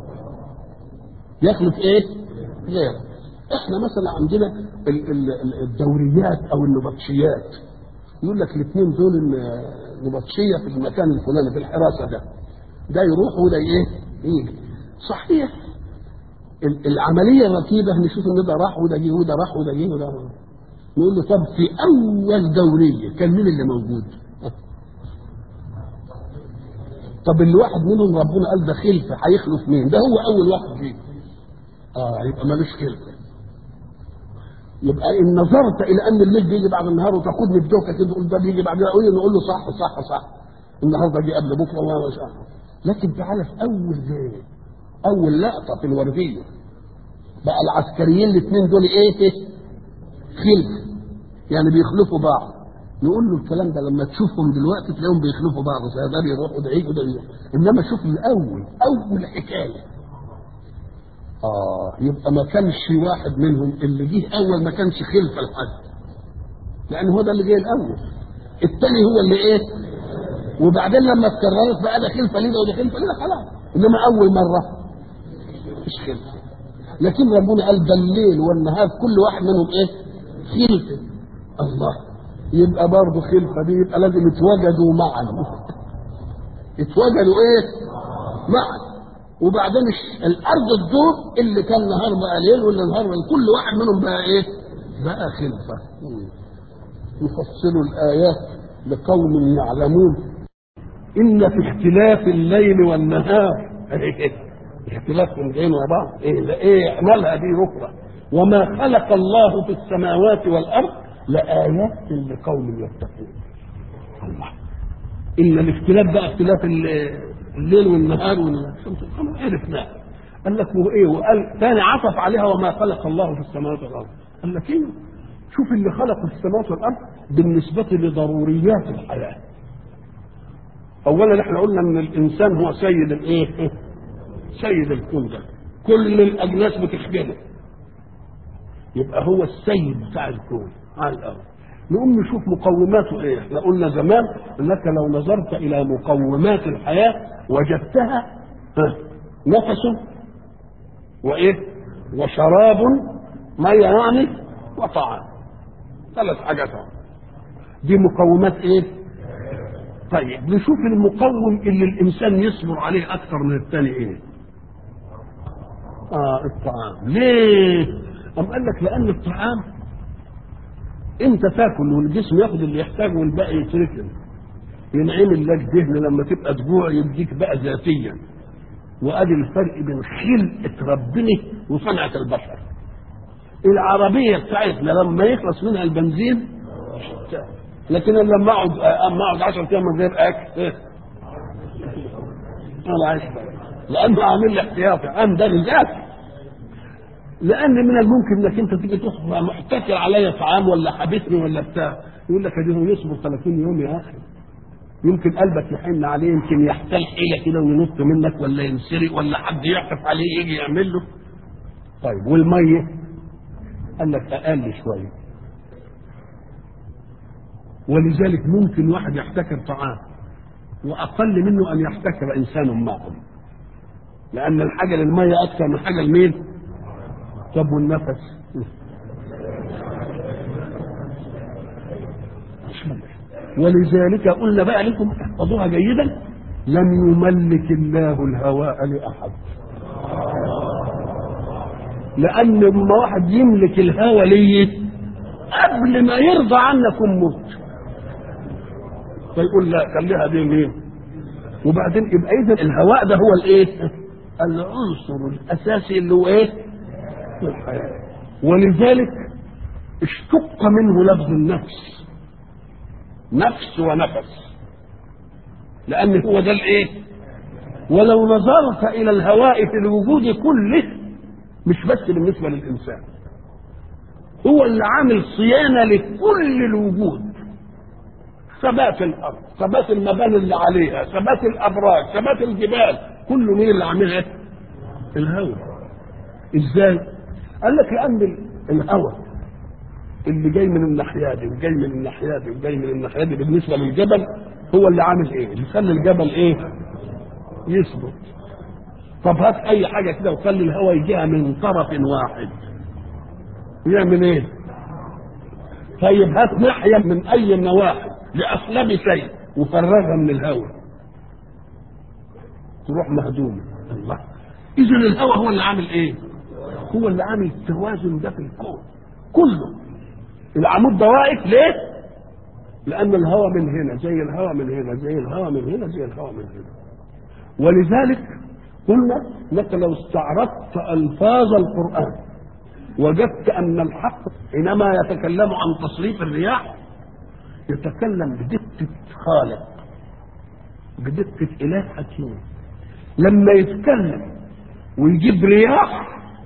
يخلف ايه؟ غيره. احنا مثلا عندنا الدوريات او النبطشيات، يقول لك الاثنين دول النبطشيه في المكان الفلاني في الحراسه ده يروح وده ايه؟ يجي. صحيح العمليه رتيبه، نشوف ان ده راح وده جه وده راح وده جه وده راح. نقول له طب في اول دوريه كان مين اللي موجود؟ طب الواحد منهم ربنا قال ده خلفه، هيخلف مين؟ ده هو اول واحد فيه. يبقى مالوش خلفه. يبقى ان نظرت الى ان الليل بيجي بعد النهار وتاخدني بدوكه كده تقول ده بيجي بعد نقول له صح صح صح، النهارده جه قبل بكره وما شاء. لكن تعالى في اول لقطه في الورديه بقى العسكريين الاثنين دول ايه؟ خلف، يعني بيخلفوا بعض. نقول له الكلام ده لما تشوفهم دلوقتي تلاقيهم بيخلفوا بعض، ده بيروح وده يجي وده يجي. انما شوف اول حكايه يبقى ما كانش واحد منهم اللي جه اول ما كانش خلفه لحد، لان هو ده اللي جه الاول. الثاني هو اللي ايه؟ وبعدين لما اتكررت بقى ده خلفه ليه وده خلفه ليه خلاص. انما اول مره مش خلفه. لكن ربنا قال ده الليل والنهار كل واحد منهم ايه؟ خلفه. الله، يبقى برضه خلفه دي يبقى لازم يتوجدوا معا. يتوجدوا ايه؟ معا. وبعدين الارض تدور، اللي كان نهار بقى ليل واللي نهار بقى، كل واحد منهم بقى ايه؟ بقى خلفه. يفصل الايات لقوم يعلمون. ان في اختلاف الليل والنهار اختلافهم بين وبعض ايه مالها دي بكره. وما خلق الله في السماوات والارض لآيات لقوم يتقون. الله، ان الاختلاف بقى اختلاف الليل والنهار والشمس والقمر عرفناه. قال لك وايه؟ وقال ثاني عطف عليها وما خلق الله في السماوات والارض. قال لك ايه؟ شوف اللي خلق في السماوات والارض بالنسبه لضروريات الحياه. اولا احنا قلنا ان الانسان هو سيد الايه؟ سيد الكون ده، كل الاجناس بتخدمه، يبقى هو السيد بتاع الكون على الارض. نقوم نشوف مقوماته ايه. احنا قلنا زمان انك لو نظرت الى مقومات الحياه وجدتها نفس وايه وشراب ميه يعني وطعام، 3 حاجات دي مقومات ايه. طيب نشوف المقوم اللي الانسان يصبر عليه اكثر من الثاني ايه. الطعام. ليه؟ قال لك لان الطعام انت تاكل والجسم ياخد اللي يحتاجه والباقي يتركه، ينعمل لك دهن لما تبقى تجوع يديك بقى ذاتيا. وادي الفرق بين خلقه ربنا وصنعه البشر. العربيه بتاعتنا لما يخلص منها البنزين، لكن لما اقعد 10 ايام من غير اكل انا عايش لانه عامل لي احتياطي عندي غذاء. لان من الممكن انك انت تيجي تخرج محتكر عليا طعام ولا حابسني ولا بتاع، يقول لك اديه يصبر 30 يوم يا اخي، يمكن قلبك يحن عليه، يمكن يحتال حيله كده وينط منك ولا ينسرق ولا حد يعطف عليه يجي يعمل له. طيب والميه قال لك اقل شويه، ولذلك ممكن واحد يحتكر طعام واقل منه ان يحتكر انسان معه، لان الحاجه للميه اكثر من حاجه لمين. طب والنفس ولذلك قلنا بقى لكم احفظوها جيدا، لم يملك الله الهواء لاحد. لان لما واحد يملك الهواء ليه قبل ما يرضى عنك موت، فيقول لا خليها دي مين. وبعدين يبقى اذا الهواء ده هو الايه العنصر الاساسي اللي هو ايه الحياه. ولذلك اشتق منه لفظ النفس، نفس ونفس، لان هو ده الايه. ولو نظرت الى الهواء في الوجود كله مش بس بالنسبه للانسان، هو اللي عامل صيانه لكل الوجود، ثبات الارض، ثبات المباني اللي عليها، ثبات الابراج، ثبات الجبال، كله مين اللي عاملها؟ الهواء. ازاي؟ قال لك لان الهواء اللي جاي من الناحيه دي وجاي من الناحيه دي وجاي من الناحيه دي بالنسبه للجبل هو اللي عامل ايه؟ اللي خلى الجبل ايه؟ يثبت. طب هات اي حاجه كده وخلي الهواء يجيها من طرف واحد يعمل ايه؟ طيب هات ناحيه من اي النواحي لاسلب شيء وفرغها من الهواء تروح مهدومه. الله. اذا الهواء هو اللي عامل ايه؟ هو اللي عامل التوازن ده في الكون كله. العمود ده واقف ليه؟ لان الهواء من هنا زي الهواء من هنا زي الهواء من هنا زي الهواء من هنا. ولذلك قلنا انك لو استعرضت الفاظ القران وجدت ان الحق حينما يتكلم عن تصريف الرياح يتكلم بدقه خالق، بدقه اله حكيم. لما يتكلم ويجيب رياح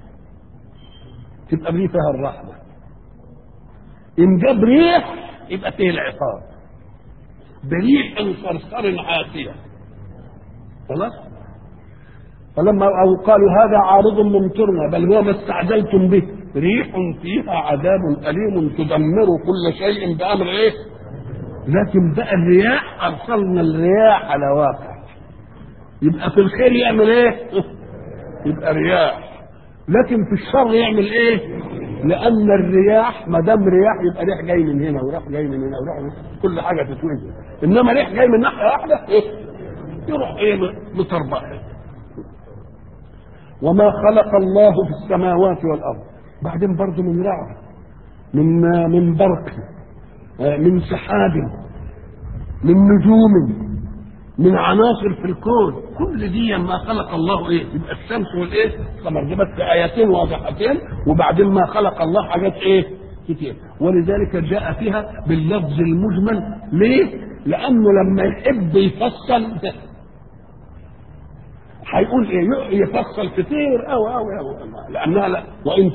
تبقى فيه فيها الرحمه، ان جاب ريح يبقى فيه العقاب، بريح صرصر عاتيه. خلاص. فلما او قالوا هذا عارض ممطرنا بل هو ما استعجلتم به ريح فيها عذاب اليم تدمر كل شيء بامر ايه. لكن بقى الرياح ارسلنا الرياح على واقع، يبقى في الخير يعمل ايه؟ يبقى رياح. لكن في الشر يعمل ايه؟ لان الرياح ما دام رياح يبقى ريح جاي من هنا وريح جاي من هنا وريح كل حاجه تتوزن، انما ريح جاي من ناحيه واحده ايه؟ يروح ايه متربح. وما خلق الله في السماوات والارض. بعدين برضه من رعد، من برق، من سحاب، من نجوم، من عناصر في الكون، كل دي ما خلق الله ايه؟ يبقى الشمس والايه؟ القمر، دي بس ايتين واضحتين، وبعدين ما خلق الله حاجات ايه؟ كتير. ولذلك جاء فيها باللفظ المجمل. ليه؟ لانه لما يحب يفصل هيقول ايه؟ يفصل كتير أو لانها لا.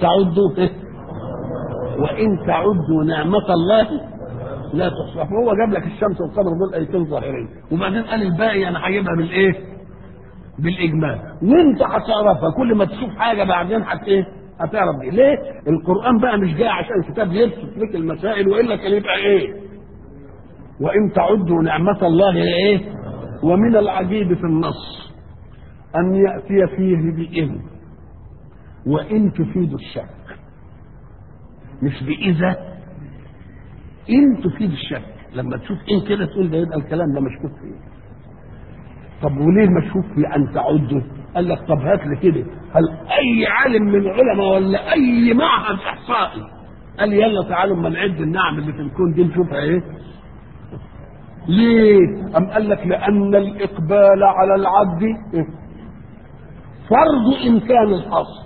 وان تعدوا نعمة الله لا تحصى. هو جاب لك الشمس والقمر دول ايتين ظاهرين، وبعدين قال الباقي انا هجيبها بالايه؟ بالاجمال، وانت هتعرفها كل ما تشوف حاجه بعدين ايه؟ هتعرف دي ليه؟ القرآن بقى مش جاي عشان كتاب يبسط لك المسائل، وإلا كان يبقى إيه؟ وإن تعدوا نعمة الله إيه؟ ومن العجيب في النص أن يأتي فيه بإن، وإن تفيد الشك، مش بإذا. إن تفيد الشك، لما تشوف إن كده تقول ده يبقى الكلام ده مشكوك فيه. طب وليه مشكوك في أن تعده؟ قال لك طب هات لي كده، هل أي عالم من العلماء ولا أي معهد إحصائي قال يلا تعالوا اما نعد النعم اللي في الكون دي نشوفها إيه؟ ليه؟ أم قال لك لأن الإقبال على العد فرض إمكان الحصر،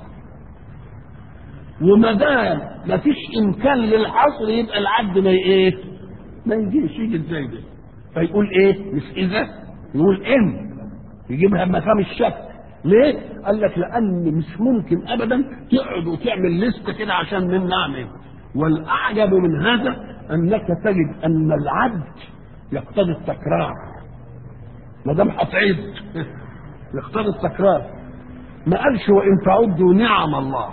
وما دام ما فيش إمكان للحصر يبقى العد ما إيه؟ ما يجيش، يجي إزاي ده؟ فيقول إيه؟ مش إذا، يقول إن، يجيبها مقام الشك. ليه؟ قال لك لأن مش ممكن أبدا تقعد وتعمل لستة كده عشان نعمل. والأعجب من هذا أنك تجد أن العد يقتضي التكرار، ما دام هتعد يقتضي التكرار. ما قالش وإن تعدوا نعم الله.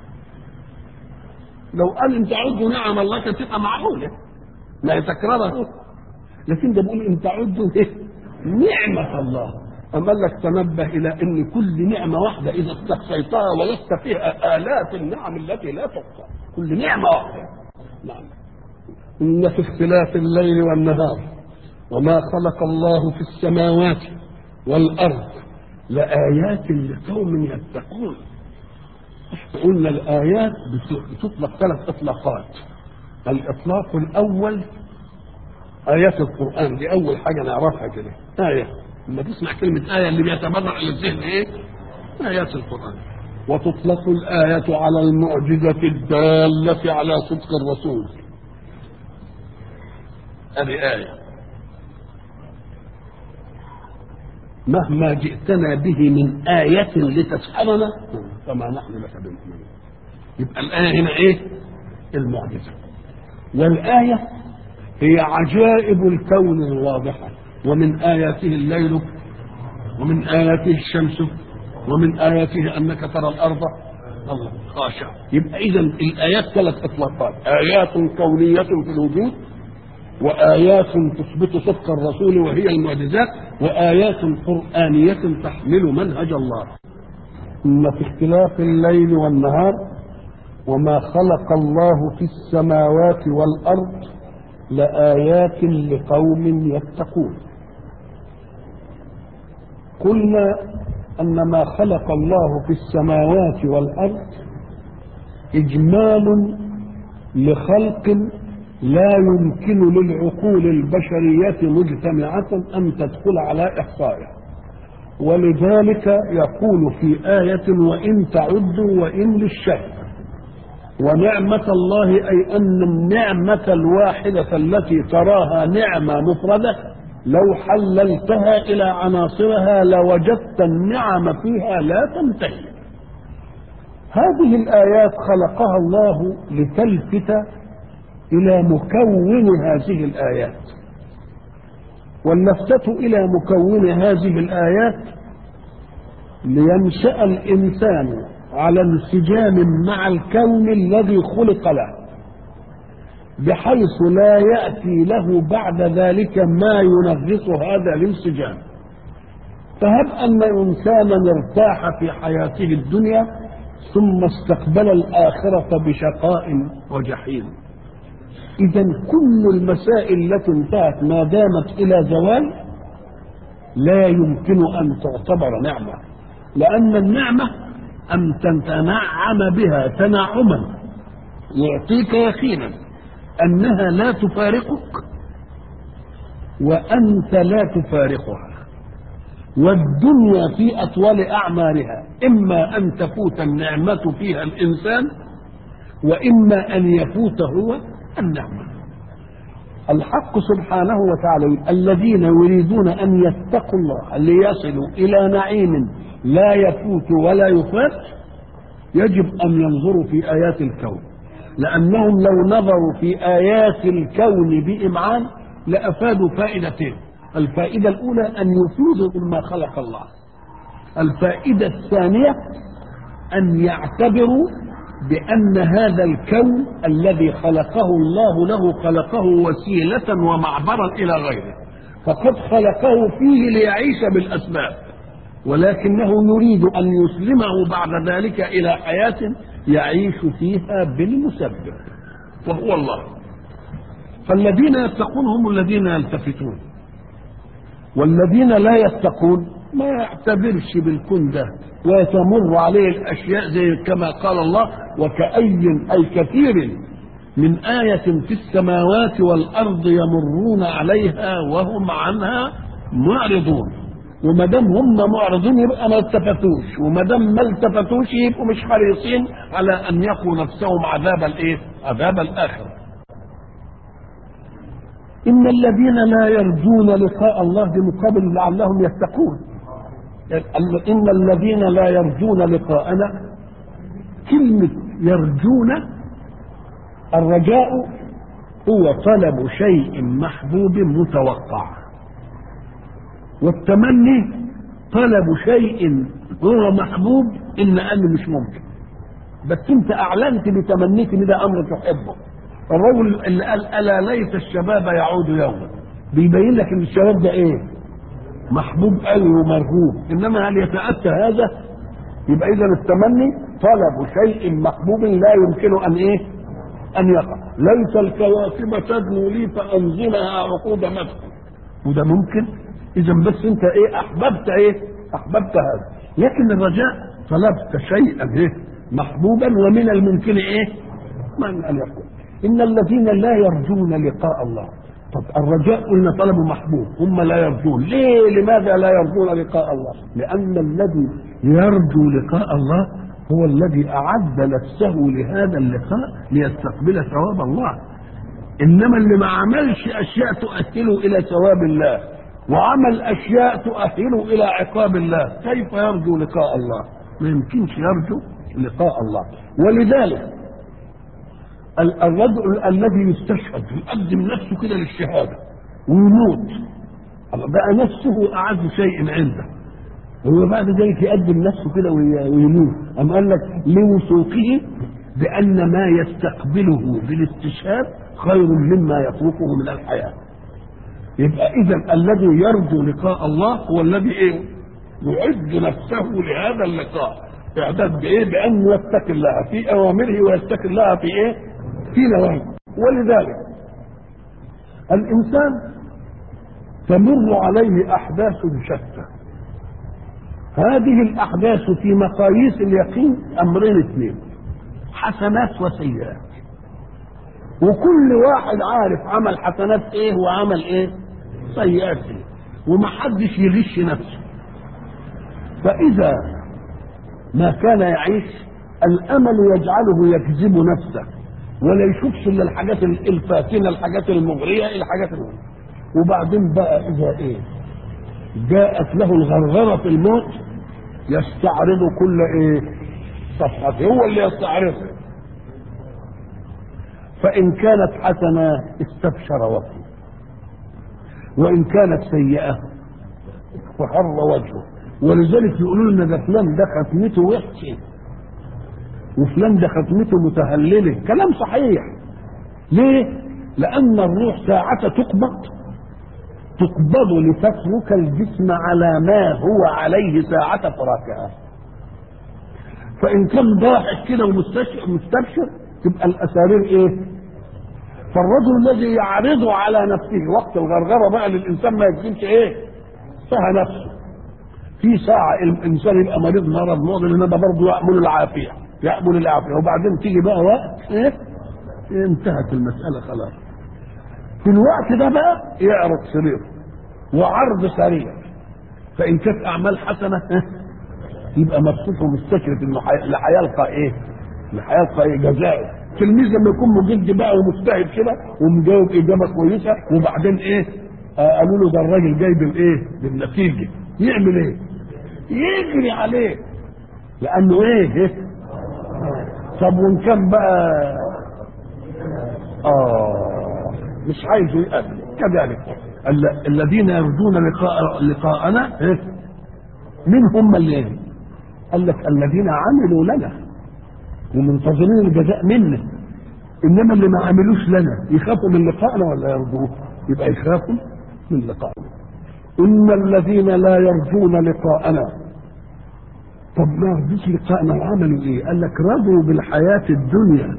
لو قال إن تعدوا نعم الله كانت تبقى معقولة، ما هي تكرارها، لكن ده بيقول إن تعدوا نعمة الله. أما قال لك تنبه إلى أن كل نعمة واحدة إذا استحصيتها ولست فيها آلاف النعم التي لا تحصى، كل نعمة واحدة. نعم. إن في اختلاف الليل والنهار وما خلق الله في السماوات والأرض لآيات لقوم يتقون. قلنا الآيات بتطلق 3 إطلاقات. الإطلاق الأول آيات القرآن، دي أول حاجة نعرفها كده، آية. لما تسمع كلمة آية اللي بيتبرع للذهن إيه؟ آيات القرآن. وتطلق الآية على المعجزة الدالة على صدق الرسول، هذه آية. مهما جئتنا به من آية لتسحرنا فما نحن لك بمؤمنين. يبقى الآية هنا إيه؟ المعجزة. والآية هي عجائب الكون الواضحة، ومن آياته الليل، ومن آياته الشمس، ومن آياته أنك ترى الأرض الله خاشعة. يبقى إذن الآيات 3 إطلاقات: آيات كونية في الوجود، وآيات تثبت صدق الرسول وهي المعجزات، وآيات قرآنية تحمل منهج الله. إن في اختلاف الليل والنهار وما خلق الله في السماوات والأرض لآيات لقوم يتقون. قلنا أن ما خلق الله في السماوات والأرض إجمال لخلق لا يمكن للعقول البشرية مجتمعة أن تدخل على إحصائه، ولذلك يقول في آية وإن تعدوا وإن للشك. ونعمة الله أي أن النعمة الواحدة التي تراها نعمة مفردة لو حللتها إلى عناصرها لوجدت النعم فيها لا تنتهي. هذه الآيات خلقها الله لتلفت إلى مكون هذه الآيات، واللفتة إلى مكون هذه الآيات لينشأ الإنسان على انسجام مع الكون الذي خلق له، بحيث لا يأتي له بعد ذلك ما ينغص هذا الانسجام. فهب أن إنسانا ارتاح في حياته الدنيا ثم استقبل الآخرة بشقاء وجحيم، إذا كل المسائل التي انتهت ما دامت إلى زوال لا يمكن أن تعتبر نعمة، لأن النعمة أن تتنعم بها تنعما يعطيك يقينا أنها لا تفارقك وأنت لا تفارقها. والدنيا في أطول أعمارها إما أن تفوت النعمة فيها الإنسان وإما أن يفوت هو النعمة. الحق سبحانه وتعالى الذين يريدون أن يتقوا الله ليصلوا إلى نعيم لا يفوت ولا يفات يجب أن ينظروا في آيات الكون، لأنهم لو نظروا في آيات الكون بإمعان لأفادوا فائدتين: الفائدة الأولى أن يفيدوا مما خلق الله، الفائدة الثانية أن يعتبروا بأن هذا الكون الذي خلقه الله له خلقه وسيلة ومعبرا إلى غيره، فقد خلقه فيه ليعيش بالأسباب، ولكنه يريد أن يسلمه بعد ذلك إلى حياة يعيش فيها بالمسبب وهو الله. فالذين يتقون هم الذين يلتفتون، والذين لا يتقون ما يعتبرش بالكون ده ويتمر عليه الأشياء زي كما قال الله: وكأي أي كثير من آية في السماوات والأرض يمرون عليها وهم عنها معرضون. وما دام هم معرضون يبقى ما التفتوش، وما دام ما التفتوش يبقوا مش حريصين على أن يقوا نفسهم عذاب الإيه؟ عذاب الآخرة. إن الذين لا يرجون لقاء الله بمقابل لعلهم يتقون. إن الذين لا يرجون لقاءنا، كلمة يرجون الرجاء هو طلب شيء محبوب متوقع، والتمني طلب شيء هو محبوب إن أنه مش ممكن، بس أنت أعلنت بتمنيك إن ده أمر تحبه. الرجل اللي قال ألا ليت الشباب يعود يوما بيبين لك إن الشباب ده إيه؟ محبوب قوي ومرغوب. إنما هل يتأتى هذا؟ يبقى إذا التمني طلب شيء محبوب لا يمكن أن إيه؟ أن يقع. ليت الكواكب تدنو لي فأنزلها عقود مسك، وده ممكن. إذا بس أنت إيه؟ أحببت إيه؟ أحببت هذا. لكن الرجاء طلبت شيئا إيه؟ محبوبا ومن الممكن إيه؟ من أن يكون. إن الذين لا يرجون لقاء الله. طب الرجاء قلنا طلب محبوب، هم لا يرجون. ليه؟ لماذا لا يرجون لقاء الله؟ لأن الذي يرجو لقاء الله هو الذي أعد نفسه لهذا اللقاء ليستقبل ثواب الله. إنما اللي ما عملش أشياء تؤهله إلى ثواب الله وعمل أشياء تؤهله إلى عقاب الله، كيف يرجو لقاء الله؟ ما يمكنش يرجو لقاء الله. ولذلك الرجل الذي يستشهد يقدم نفسه كده للشهادة ويموت، بقى نفسه أعز شيء عنده، هو بعد ذلك يقدم نفسه كده ويموت. أم قال لك لوثوقه بأن ما يستقبله بالاستشهاد خير مما يتركه من الحياة. يبقى إذا الذي يرجو لقاء الله هو الذي إيه؟ يعد نفسه لهذا اللقاء. إعداد بإيه؟ بأن يتقي الله في أوامره ويتقي الله في إيه؟ في نواهيه. ولذلك الإنسان تمر عليه أحداث شتى. هذه الأحداث في مقاييس اليقين أمرين اثنين: حسنات وسيئات. وكل واحد عارف عمل حسنات إيه وعمل إيه سيئات إيه، ومحدش يغش نفسه. فإذا ما كان يعيش الأمل يجعله يكذب نفسه ولا يشوفش إلا الحاجات الفاتنة، الحاجات المغرية، الحاجات المغرية. وبعدين بقى إذا إيه جاءت له الغرغرة في الموت يستعرض كل إيه صفحته، هو اللي يستعرضها. فإن كانت حسنة استبشر وجهه، وإن كانت سيئة فحر وجهه. ولذلك يقولوا لنا ده فلان ده ختمته وحشه وفلان ده ختمته متهلله. كلام صحيح. ليه؟ لأن الروح ساعة تقبض لتترك الجسم على ما هو عليه ساعة فراقها. فإن كان ضاحك كده ومستبشر تبقى الأسارير إيه؟ فالرجل الذي يعرض على نفسه وقت الغرغرة بقى للإنسان ما يكذبش إيه؟ سهى نفسه. في ساعة الإنسان يبقى مريض مرض معضل إنما برضه يأمل العافية، وبعدين تيجي بقى وقت إيه؟ انتهت المسألة خلاص. في الوقت ده بقى يعرض سريره وعرض سريع. فإن كانت أعمال حسنة يبقى مبسوط ومستشرف إنه هيلقى إيه؟ هيلقى إيه جزائه. تلميذ لما يكون مجد بقى ومجتهد كده ومجاوب إجابة كويسة وبعدين إيه؟ قالوا له ده الراجل جاي بالإيه؟ بالنتيجة، يعمل إيه؟ يجري عليه لأنه إيه؟ طب وإن كان بقى مش عايزه يقابل كذلك. الذين يرجون لقاءنا من هم اللي قال لك الذين عملوا لنا. ومنتظرين الجزاء منا. انما اللي ما عملوش لنا يخافوا من لقائنا ولا يرجوه؟ يبقى يخافوا من لقائنا. ان الذين لا يرجون لقاءنا، طب ما يرجوش لقائنا وعملوا ايه؟ قال لك رضوا بالحياه الدنيا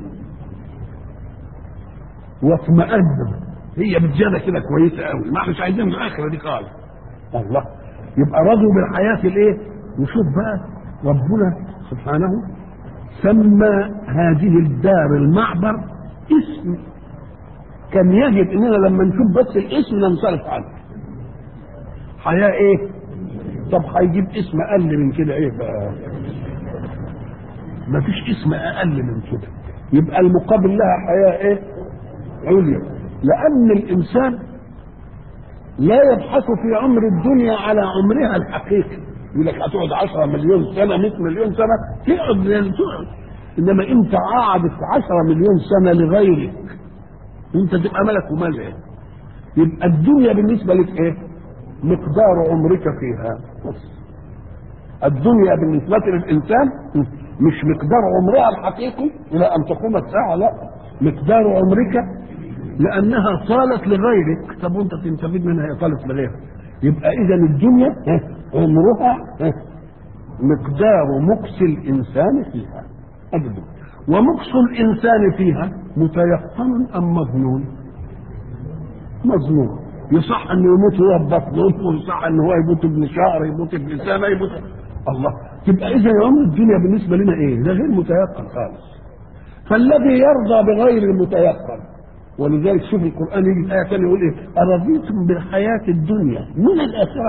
واطمأنوا، هي بتجانا كده كويسه قوي، ما احناش عايزين الاخره دي خالص. الله، يبقى رضوا بالحياه الايه؟ وشوف بقى ربنا سبحانه سمى هذه الدار المعبر اسم كان يجب اننا لما نشوف بس الاسم ننصرف عنه. حياه ايه؟ طب هيجيب اسم اقل من كده ايه بقى؟ مفيش اسم اقل من كده. يبقى المقابل لها حياه ايه؟ عليا. لان الانسان لا يبحث في عمر الدنيا على عمرها الحقيقي. يقول لك هتقعد 10 مليون سنه 100 مليون سنه تقعد. انما انت قاعد 10 مليون سنه لغيرك، انت تبقى ملك وملك. يبقى الدنيا بالنسبه لك ايه؟ مقدار عمرك فيها. الدنيا بالنسبه للانسان مش مقدار عمرها الحقيقي الى ان تقوم الساعه، لا، مقدار عمرك لانها طالت لغيرك. طب وانت تستفيد منها؟ هي طالت لغيرك. يبقى اذا الدنيا عمرها مقدار مكس الانسان فيها أجل. ومكس الانسان فيها متيقن ام مظنون؟ مظنون. يصح انه يموت هو ببطنه، ويصح انه هو يموت ابن شهر، يموت ابن سنه، يموت الله. تبقى اذا عمر الدنيا بالنسبه لنا ايه؟ ده غير متيقن خالص. فالذي يرضى بغير المتيقن، ولذلك شوف القران يجي ايه ثانيه يقول ايه؟ ارضيتم بالحياه الدنيا من الاخره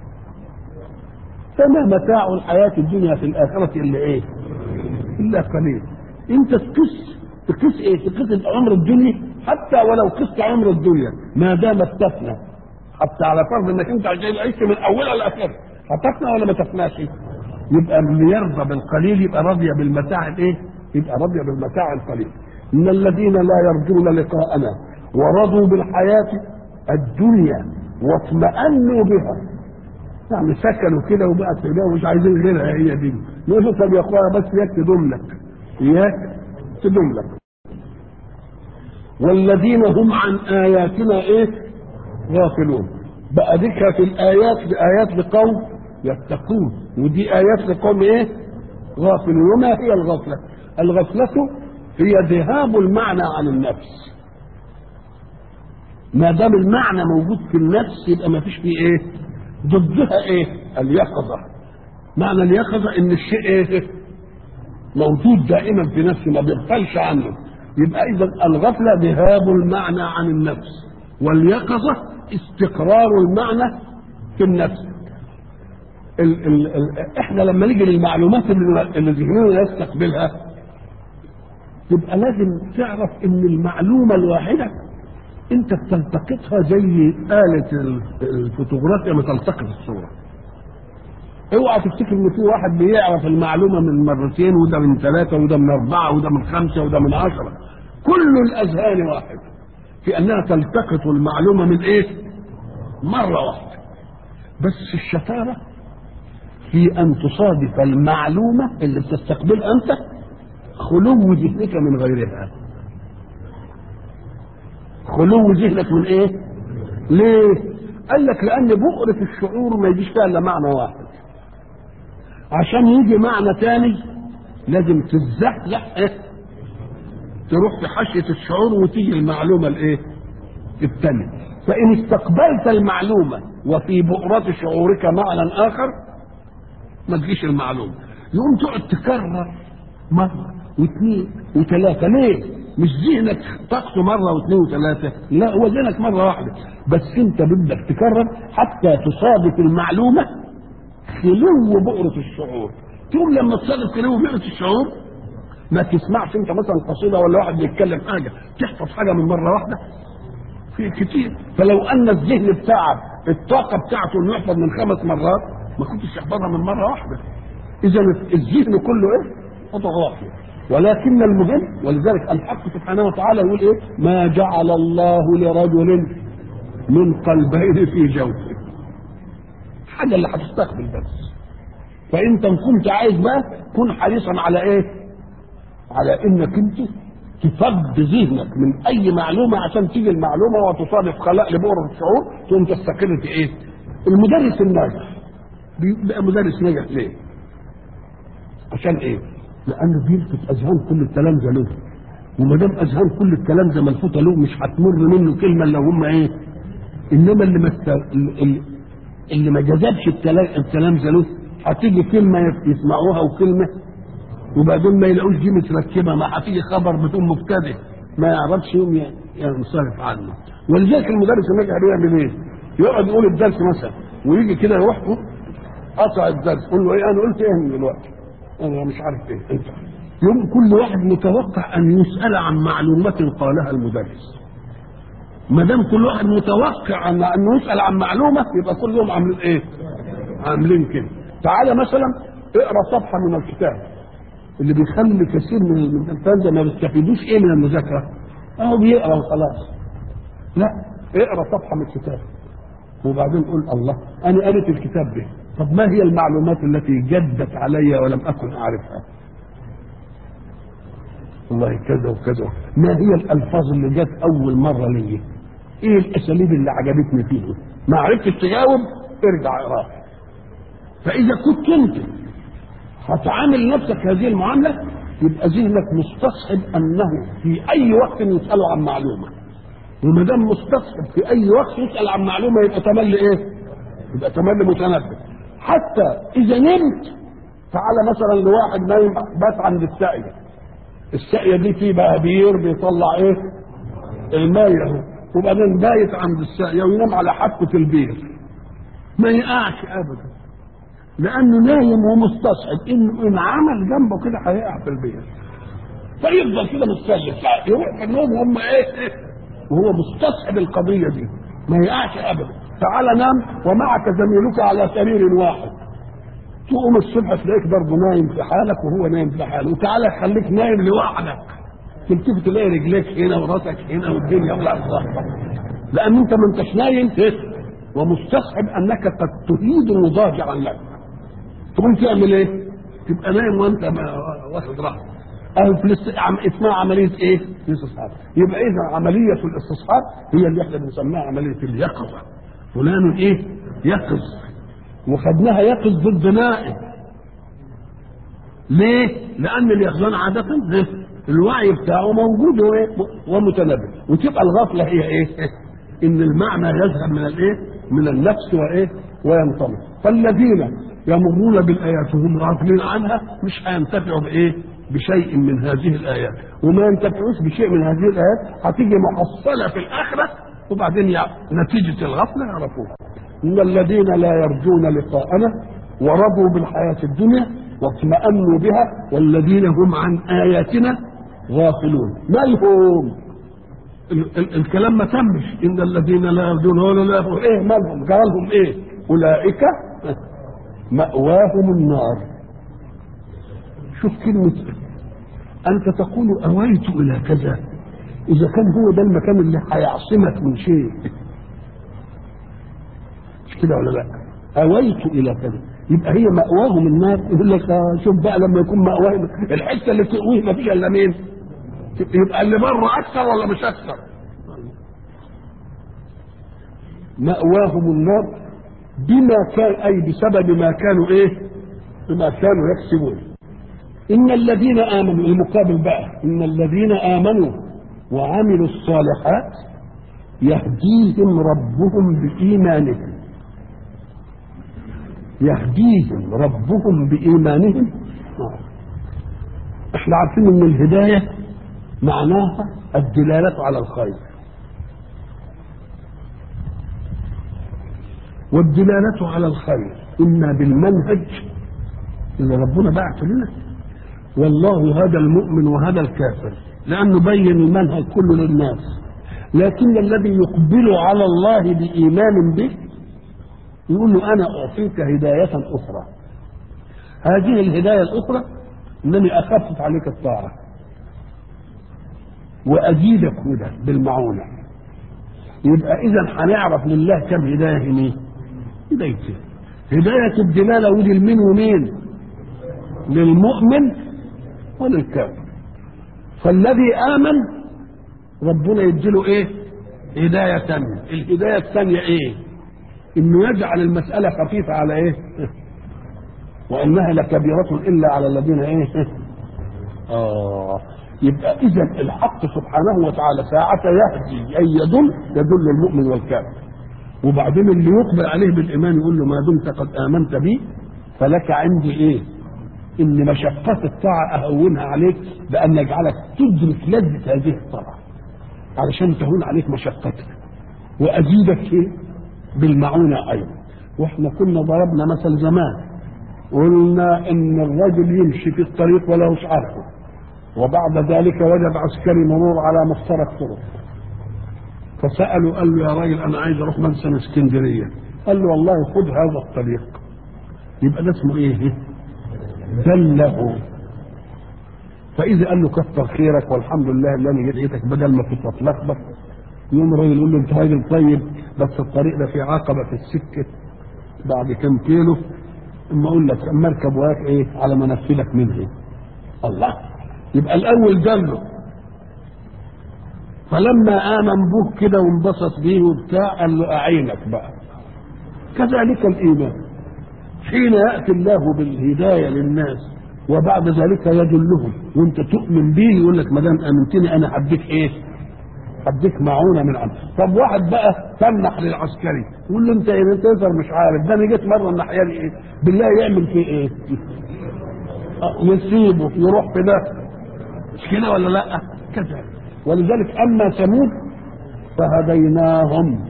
فما متاع الحياه الدنيا في الاخره الا ايه؟ الا قليل. انت تقيس ايه؟ تقيس عمر الدنيا حتى ولو قست عمر الدنيا ما دامت تفنى، حتى على فرض انك انت عشت من اولها لاخرها هتفنى ولا ما تفناش؟ يبقى اللي يرضى بالقليل يبقى راضي بالمتاع الايه؟ يبقى راضي بالمتاع القليل. ان الذين لا يرجون لقاءنا ورضوا بالحياه الدنيا واطمأنوا بها، يعني سكنوا كده وبقت في ده ومش عايزين غيرها، هي دي. نقول له طب يا اخويا بس اياك تدوم لك، اياك تدوم لك. والذين هم عن اياتنا ايه؟ غافلون. بقى ذكر في الايات بايات لقوم يتقون، ودي ايات لقوم ايه؟ غافلون. وما هي الغفله؟ الغفله هي ذهاب المعنى عن النفس. ما دام المعنى موجود في النفس يبقى ما فيش فيه ايه؟ ضدها ايه؟ اليقظه. معنى اليقظه ان الشيء ايه؟ موجود دائما في نفسه ما بيغفلش عنه. يبقى اذا الغفله ذهاب المعنى عن النفس، واليقظه استقرار المعنى في النفس. احنا لما نيجي للمعلومات اللي ذهننا يستقبلها تبقى لازم تعرف ان المعلومه الواحده انت بتلتقطها زي آلة الفوتوغرافيا ما تلتقط الصوره. اوعى تفتكر ان في واحد بيعرف المعلومه من مرتين، وده من 3 وده من 4 وده من 5 وده من 10. كل الاذهان واحد في انها تلتقط المعلومه من ايه؟ مره واحده. بس الشطاره في ان تصادف المعلومه اللي بتستقبلها انت خلو ذهنك من غيرها. خلو ذهنك من ايه؟ ليه؟ قال لك لان بؤره الشعور ما يجيش فيها الا معنى واحد. عشان يجي معنى تاني لازم تتزحزح ايه؟ تروح في حاشيه الشعور وتيجي المعلومه الايه؟ الثانيه. فان استقبلت المعلومه وفي بؤره شعورك معنى اخر ما تجيش المعلومه، يقوم تقعد تكرر مره واثنين وثلاثه. ليه؟ مش ذهنك طاقته مره واثنين وثلاثه، لا، هو ذهنك مره واحده، بس انت بدك تكرر حتى تصادف المعلومه خلو بؤره الشعور. تقوم لما تصادف خلو بؤره الشعور ما تسمعش انت مثلا قصيده ولا واحد بيتكلم حاجه تحفظ حاجه من مره واحده في كتير. فلو ان الذهن بتاعك الطاقه بتاعته انه يحفظ من 5 مرات ما كنتش يحفظها من مره واحده. اذا الذهن كله ايه؟ فوتوغرافيا. ولكن المهم، ولذلك الحق سبحانه وتعالى يقول ايه؟ ما جعل الله لرجل من قلبين في جوفه. حاجه اللي هتستقبل بس. فانت ان كنت عايز بقى كن حريصا على ايه؟ على انك انت تفض ذهنك من اي معلومه عشان تيجي المعلومه وتصادف خلاء لبؤر الشعور تقوم تستقر في ايه؟ المدرس الناجح بيبقى مدرس ناجح ليه؟ عشان ايه؟ لانه بيلفت اذهان كل التلامذه له، وما دام اذهان كل التلامذه ملفوته له مش هتمر منه كلمه الا هم ايه؟ انما اللي ما جذبش التلامذه له هتيجي كلمه يسمعوها وكلمه وبعدين ما يلاقوش دي متركبه، ما هتيجي خبر بدون مبتدئ ما يعرفش يوم ينصرف عنه. ولذلك المدرس الناجح بيعمل ايه؟ يقعد يقول الدرس مثلا ويجي كده يروح قطع الدرس يقول له ايه انا قلت ايه من دلوقتي؟ انا مش عارف ايه انت. يوم كل واحد متوقع ان يسال عن معلومات قالها المدرس. ما دام كل واحد متوقع انه يسال عن معلومه يبقى كلهم عاملين ايه؟ عاملين كده. تعالى مثلا اقرا صفحه من الكتاب اللي بيخلي كثير من الفنزه ما بيستفيدوش ايه من المذاكره. اهو بيقرا وخلاص. لا، اقرا صفحه من الكتاب وبعدين قول الله انا قريت الكتاب ده، طب ما هي المعلومات التي جدت علي ولم اكن اعرفها؟ والله كذا وكذا. ما هي الالفاظ اللي جت اول مره لي؟ ايه الاساليب اللي عجبتني فيه؟ ما عرفتش تجاوب ارجع اقراه. فاذا كنت انت هتعامل نفسك هذه المعامله يبقى ذهنك مستصحب انه في اي وقت يسال عن معلومه، وما دام مستصحب في اي وقت يسال عن معلومه يبقى تملي ايه؟ يبقى تملي متنبه. حتى اذا نمت تعالى مثلا لواحد نايم بات عند الساقيه، الساقيه دي فيه بهبير بيطلع ايه؟ الميه، وبعدين بايت عند الساقيه وينام على حافه البير ما يقعش ابدا، لانه نايم ومستصحب انه ان عمل جنبه كده هيقع في البير، فيفضل كده مستسلم يروح في النوم وهم ايه؟ وهو مستصحب القضيه دي ما يقعش ابدا. تعال نام ومعك زميلك على سرير واحد، تقوم الصبح تلاقيك برضه نايم في حالك وهو نايم في حاله، وتعالى خليك نايم لوحدك تلتفت تلاقي رجليك هنا وراسك هنا والدنيا لحظه، لان انت ما انتش نايم ومستصحب انك قد تهيد مضاجعا لك. تقوم تعمل ايه؟ تبقى نايم وانت واخد راحتك. اسمها عمليه ايه؟ الاستصحاب. يبقى اذا عمليه الاستصحاب هي اللي احنا بنسميها عمليه اليقظه. فلان ايه؟ يقظ. وخدناها يقظ ضد نائم. ليه؟ لان اليقظان عاده الوعي بتاعه موجود ومتنبه، وتبقى الغفله هي ايه؟ ان المعنى يذهب من الايه؟ من النفس وايه؟ وينطلق. فالذين يمرون بالايات وهم غافلين عنها مش هينتفعوا بايه؟ بشيء من هذه الايات، وما ينتفعوش بشيء من هذه الايات هتيجي محصله في الاخره وبعدين نتيجه الغفله يعرفوها. ان الذين لا يرجون لقاءنا ورضوا بالحياه الدنيا واطمأنوا بها والذين هم عن اياتنا غافلون. ما لهم الكلام ما تمش. ان الذين لا يرجون ولا ايه مالهم؟ قالهم ايه؟ اولئك مأواهم النار. شوف كلمة أنت تقول أويت إلى كذا، إذا كان هو ده المكان اللي هيعصمك من شيء، مش كده ولا لا؟ أويت إلى كذا يبقى هي مأواهم النار. يقول لك شوف بقى لما يكون مأواهم الحتة اللي تقويه ما فيها إلا مين؟ يبقى اللي بره أكثر ولا مش أكثر؟ مأواهم النار بما كان أي بسبب ما كانوا إيه؟ بما كانوا يكسبون. إن الذين آمنوا المقابل بقى إن الذين آمنوا وعملوا الصالحات يهديهم ربهم بإيمانهم. يهديهم ربهم بإيمانهم. احنا عارفين ان الهداية معناها الدلالة على الخير، والدلالة على الخير إما بالمنهج اللي ربنا بعثه لنا، والله هذا المؤمن وهذا الكافر، لأنه بين المنهج كله للناس. لكن الذي يقبل على الله بإيمان به يقول له أنا أعطيك هداية أخرى. هذه الهداية الأخرى أنني أخفف عليك الطاعة وأزيدك هدى بالمعونة. يبقى إذا هنعرف لله كم هداية هنا؟ هدايتين. هداية الدلالة ودي لمين ومين؟ للمؤمن وللكافر. فالذي آمن ربنا يديله ايه؟ هداية ثانية. الهداية الثانية ايه؟ انه يجعل المسألة خفيفة على ايه؟ وانها لكبيرة الا على الذين ايه؟ يبقى اذا الحق سبحانه وتعالى ساعة يهدي اي يدل المؤمن والكافر. وبعدين اللي يقبل عليه بالايمان يقول له ما دمت قد امنت بي فلك عندي ايه؟ ان مشقة الطاعة اهونها عليك بان يجعلك تدرك لذة هذه الطاعة علشان تهون عليك مشقتها، وازيدك ايه؟ بالمعونة ايضا. واحنا كنا ضربنا مثل زمان قلنا ان الرجل يمشي في الطريق ولا هوش عارفه، وبعد ذلك وجد عسكري مرور على مفترق الطرق، فسأله قال له يا راجل انا عايز اروح مثلا اسكندرية، قال له والله خذ هذا الطريق. يبقى ده اسمه ايه؟ دله. فاذا قال له كثر خيرك والحمد لله اللي انا جيتك بدل ما كنت اتلخبط، يوم الراجل يقول له انت راجل طيب بس الطريق ده في عقبه في السكه بعد كم كيلو، اما اقول لك اما اركب وراك ايه على ما انفذك منه. الله، يبقى الاول دله، فلما امن به كده وانبسط بيه وبتاع قال له اعينك بقى. كذلك الايمان حين ياتي الله بالهدايه للناس وبعد ذلك يدلهم وانت تؤمن به يقول لك ما دام امنتني انا هديك ايه؟ هديك معونه من عندي. طب واحد بقى تنح للعسكري يقول له انت تقدر مش عارف ده انا جيت مره الناحيه دي ايه؟ بالله يعمل فيه ايه؟ يسيبه يروح في ده، مش كده ولا لا؟ كذلك. ولذلك اما ثمود فهديناهم.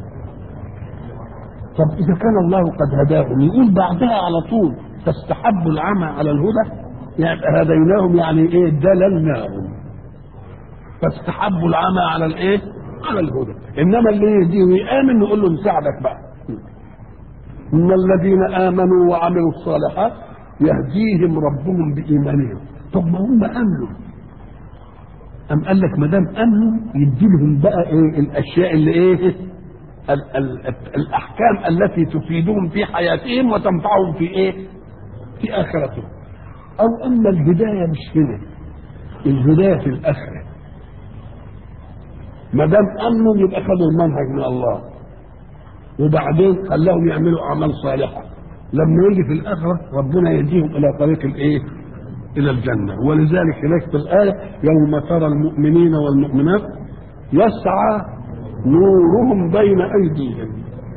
طب اذا كان الله قد هداهم يقول بعدها على طول فاستحبوا العمى على الهدى، يعني هديناهم يعني ايه؟ دللناهم. فاستحبوا العمى على الايه؟ على الهدى. انما اللي يهدي ويامن نقول له نساعدك بقى. ان الذين امنوا وعملوا الصالحات يهديهم ربهم بايمانهم. طب ما هم امنوا، ام قال لك ما دام امنوا يدي لهم بقى ايه؟ الاشياء اللي ايه؟ الاحكام التي تفيدهم في حياتهم وتنفعهم في ايه؟ في اخرتهم. او ان الهدايه مش هنا، الهدايه في الاخره. ما دام امنوا يبقى خدوا المنهج من الله وبعدين خلاهم يعملوا اعمال صالحه، لما يجي في الاخره ربنا يهديهم الى طريق الايه؟ الى الجنه. ولذلك هناك في الايه يوم ترى المؤمنين والمؤمنات يسعى نورهم بين ايديهم،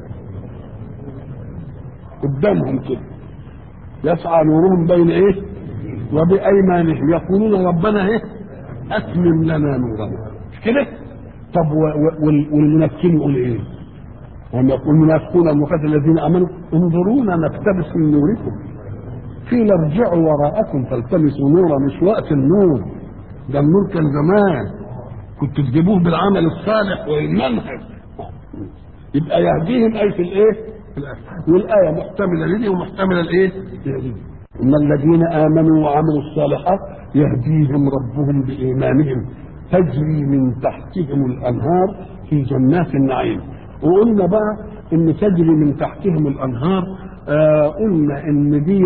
قدامهم كده يسعى نورهم بين ايه؟ وبايمانهم يقولون ربنا ايه؟ اتمم لنا نورنا. مش كده؟ طب والمنافقين يقول ايه؟ هم يقول المنافقون المخاطب الذين امنوا انظرونا نقتبس من نوركم قيل ارجعوا وراءكم فالتمسوا نورا. مش وقت النور ده، النور كان زمان كنت تجيبوه بالعمل الصالح والمنهج. يبقى يهديهم اي في الايه؟ في الايه. والايه محتمله لدي ومحتمله الايه؟ ان الذين امنوا وعملوا الصالحات يهديهم ربهم بايمانهم تجري من تحتهم الانهار في جنات النعيم. وقلنا بقى ان تجري من تحتهم الانهار، قلنا ان دي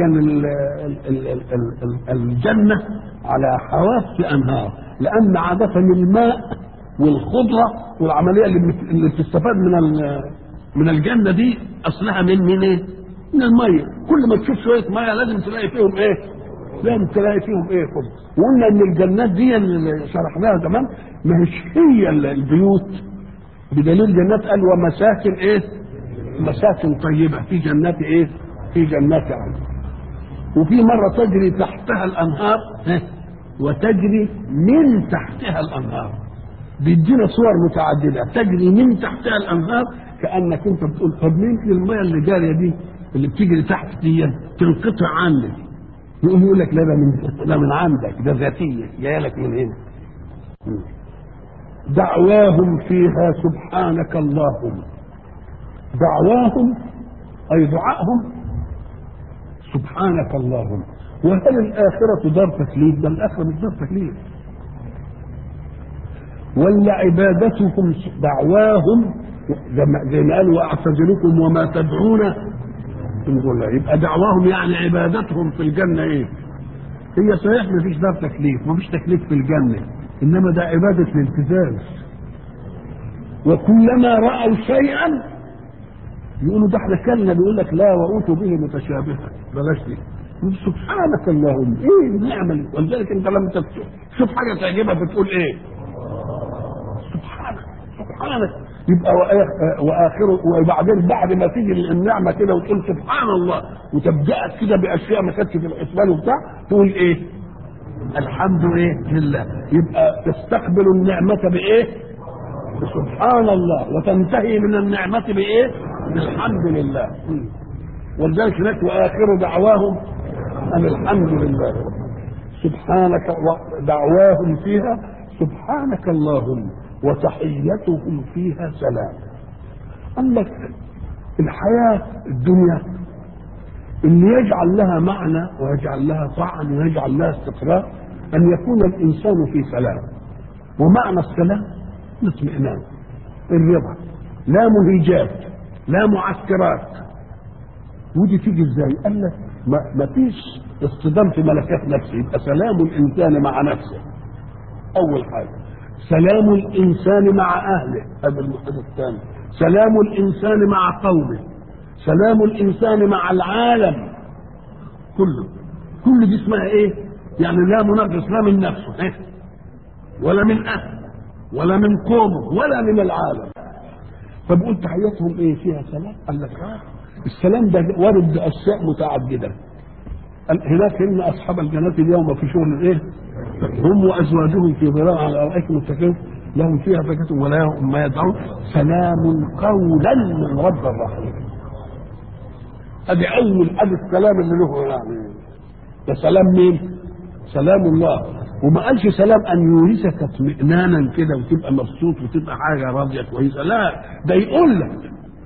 الجنه على حواف انهار، لان عاده الماء والخضره والعمليه اللي بتستفاد من الجنه دي اصلها من ايه؟ من الميه. كل ما تشوف شويه ميه لازم تلاقي فيهم ايه؟ لازم تلاقي فيهم ايه؟ خضره. وقلنا ان الجنات دي اللي شرحناها زمان ما هيش هي البيوت، بدليل جنات قال ومساكن ايه؟ مساكن طيبه في جنات ايه؟ في جنات عدن. وفي مره تجري تحتها الانهار وتجري من تحتها الانهار. بيدينا صور متعدده، تجري من تحتها الانهار كانك انت بتقول طب مين الميه اللي جاريه دي اللي بتجري تحت دي تنقطع عنك؟ يقول لك لا ده من عندك، ده ذاتيه جايه لك من هنا. دعواهم فيها سبحانك اللهم. دعواهم اي دعائهم سبحانك اللهم. وهل الاخره دار تكليف؟ بل الاخره مش دار تكليف، ولا عبادتهم دعواهم زي ما قالوا واعتزلكم وما تدعون من دون الله. يبقى دعواهم يعني عبادتهم في الجنه ايه؟ هي صحيح ما فيش دار تكليف، ما فيش تكليف في الجنه، انما ده عباده الالتزام. وكلما راوا شيئا يقولوا ده احنا كلنا، بيقول لك لا واوتوا به متشابها، بلاش دي. سبحانك اللهم، ايه النعمه دي؟ ولذلك انت لما تشوف حاجه تعجبك بتقول ايه؟ سبحانك سبحانك. يبقى واخره، وبعدين بعد ما تيجي النعمه كده وتقول سبحان الله وتبدأك كده باشياء ما كانتش في الحسبان وبتاع، تقول ايه؟ الحمد لله. يبقى تستقبل النعمه بايه؟ سبحان الله. وتنتهي من النعمه بايه؟ بالحمد لله. ولذلك هناك واخر دعواهم ان الحمد لله. سبحانك دعواهم فيها سبحانك اللهم وتحيتهم فيها سلام. قال لك الحياه الدنيا اللي يجعل لها معنى ويجعل لها طعم ويجعل لها استقرار ان يكون الانسان في سلام. ومعنى السلام الاطمئنان، الرضا، لا مهيجات، لا معسكرات. ودي تيجي ازاي؟ قال لك ما فيش اصطدام في ملكات نفسه. يبقى سلام الانسان مع نفسه اول حاجه، سلام الانسان مع اهله، هذا المحيط الثاني، سلام الانسان مع قومه، سلام الانسان مع العالم كله. كل دي اسمها ايه؟ يعني لا منغص لا من نفسه إيه؟ ولا من اهله ولا من قومه ولا من العالم. فبقول تحياتهم ايه؟ فيها سلام. قال لك السلام ده وارد باشياء متعدده. هناك ان اصحاب الجنه اليوم في شغل ايه؟ هم وازواجهم في ظلال على الارائك متكئون لهم فيها فاكهه ولا هم ما يدعون سلام قولا من رب الرحيم. ادي السلام اللي له يعني ده سلام مين؟ سلام الله. وما قالش سلام ان يورثك اطمئنانا كده وتبقى مبسوط وتبقى حاجه راضيه كويسه، لا، ده يقول لك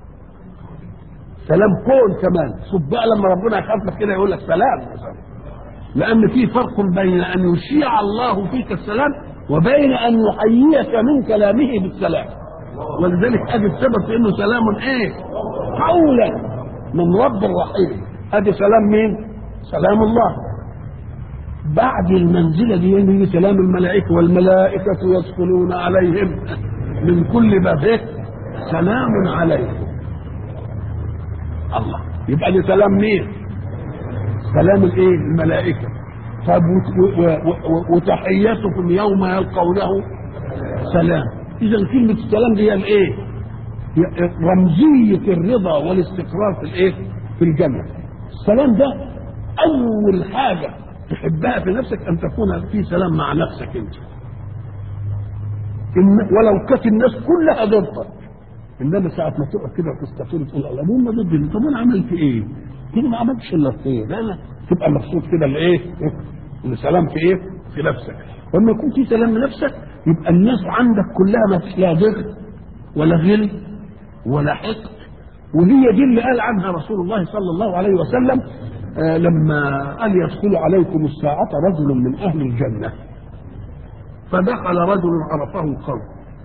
سلام كون كمان. شوف بقى لما ربنا يخاطبك كده يقول لك سلام، لان في فرق بين ان يشيع الله فيك السلام وبين ان يحييك من كلامه بالسلام. ولذلك ادي السبب في انه سلام ايه؟ قولا من رب الرحيم. ادي سلام مين؟ سلام الله. بعد المنزله دي يجي سلام الملائكه، والملائكه يدخلون عليهم من كل باب سلام عليكم. الله. يبقى دي سلام مين؟ سلام الايه؟ الملائكه. طب وتحيتكم يوم يلقونه سلام. اذا كلمه السلام دي هي الايه؟ رمزيه الرضا والاستقرار في الايه؟ في الجنه. السلام ده اول حاجه تحبها في نفسك ان تكون في سلام مع نفسك انت. ولو كانت الناس كلها ضدك، انما ساعه ما تقعد كده وتستقر تقول الله هم ضدي، طب انا عملت ايه؟ كده ما عملتش الا الخير. انا تبقى مبسوط كده لايه؟ السلام في ايه؟ في نفسك. ولما يكون في سلام لنفسك يبقى الناس عندك كلها ما فيش لا ضغط ولا غل ولا حقد. وهي دي اللي قال عنها رسول الله صلى الله عليه وسلم لما قال يدخل عليكم الساعة رجل من أهل الجنة، فدخل رجل عرفه القوم،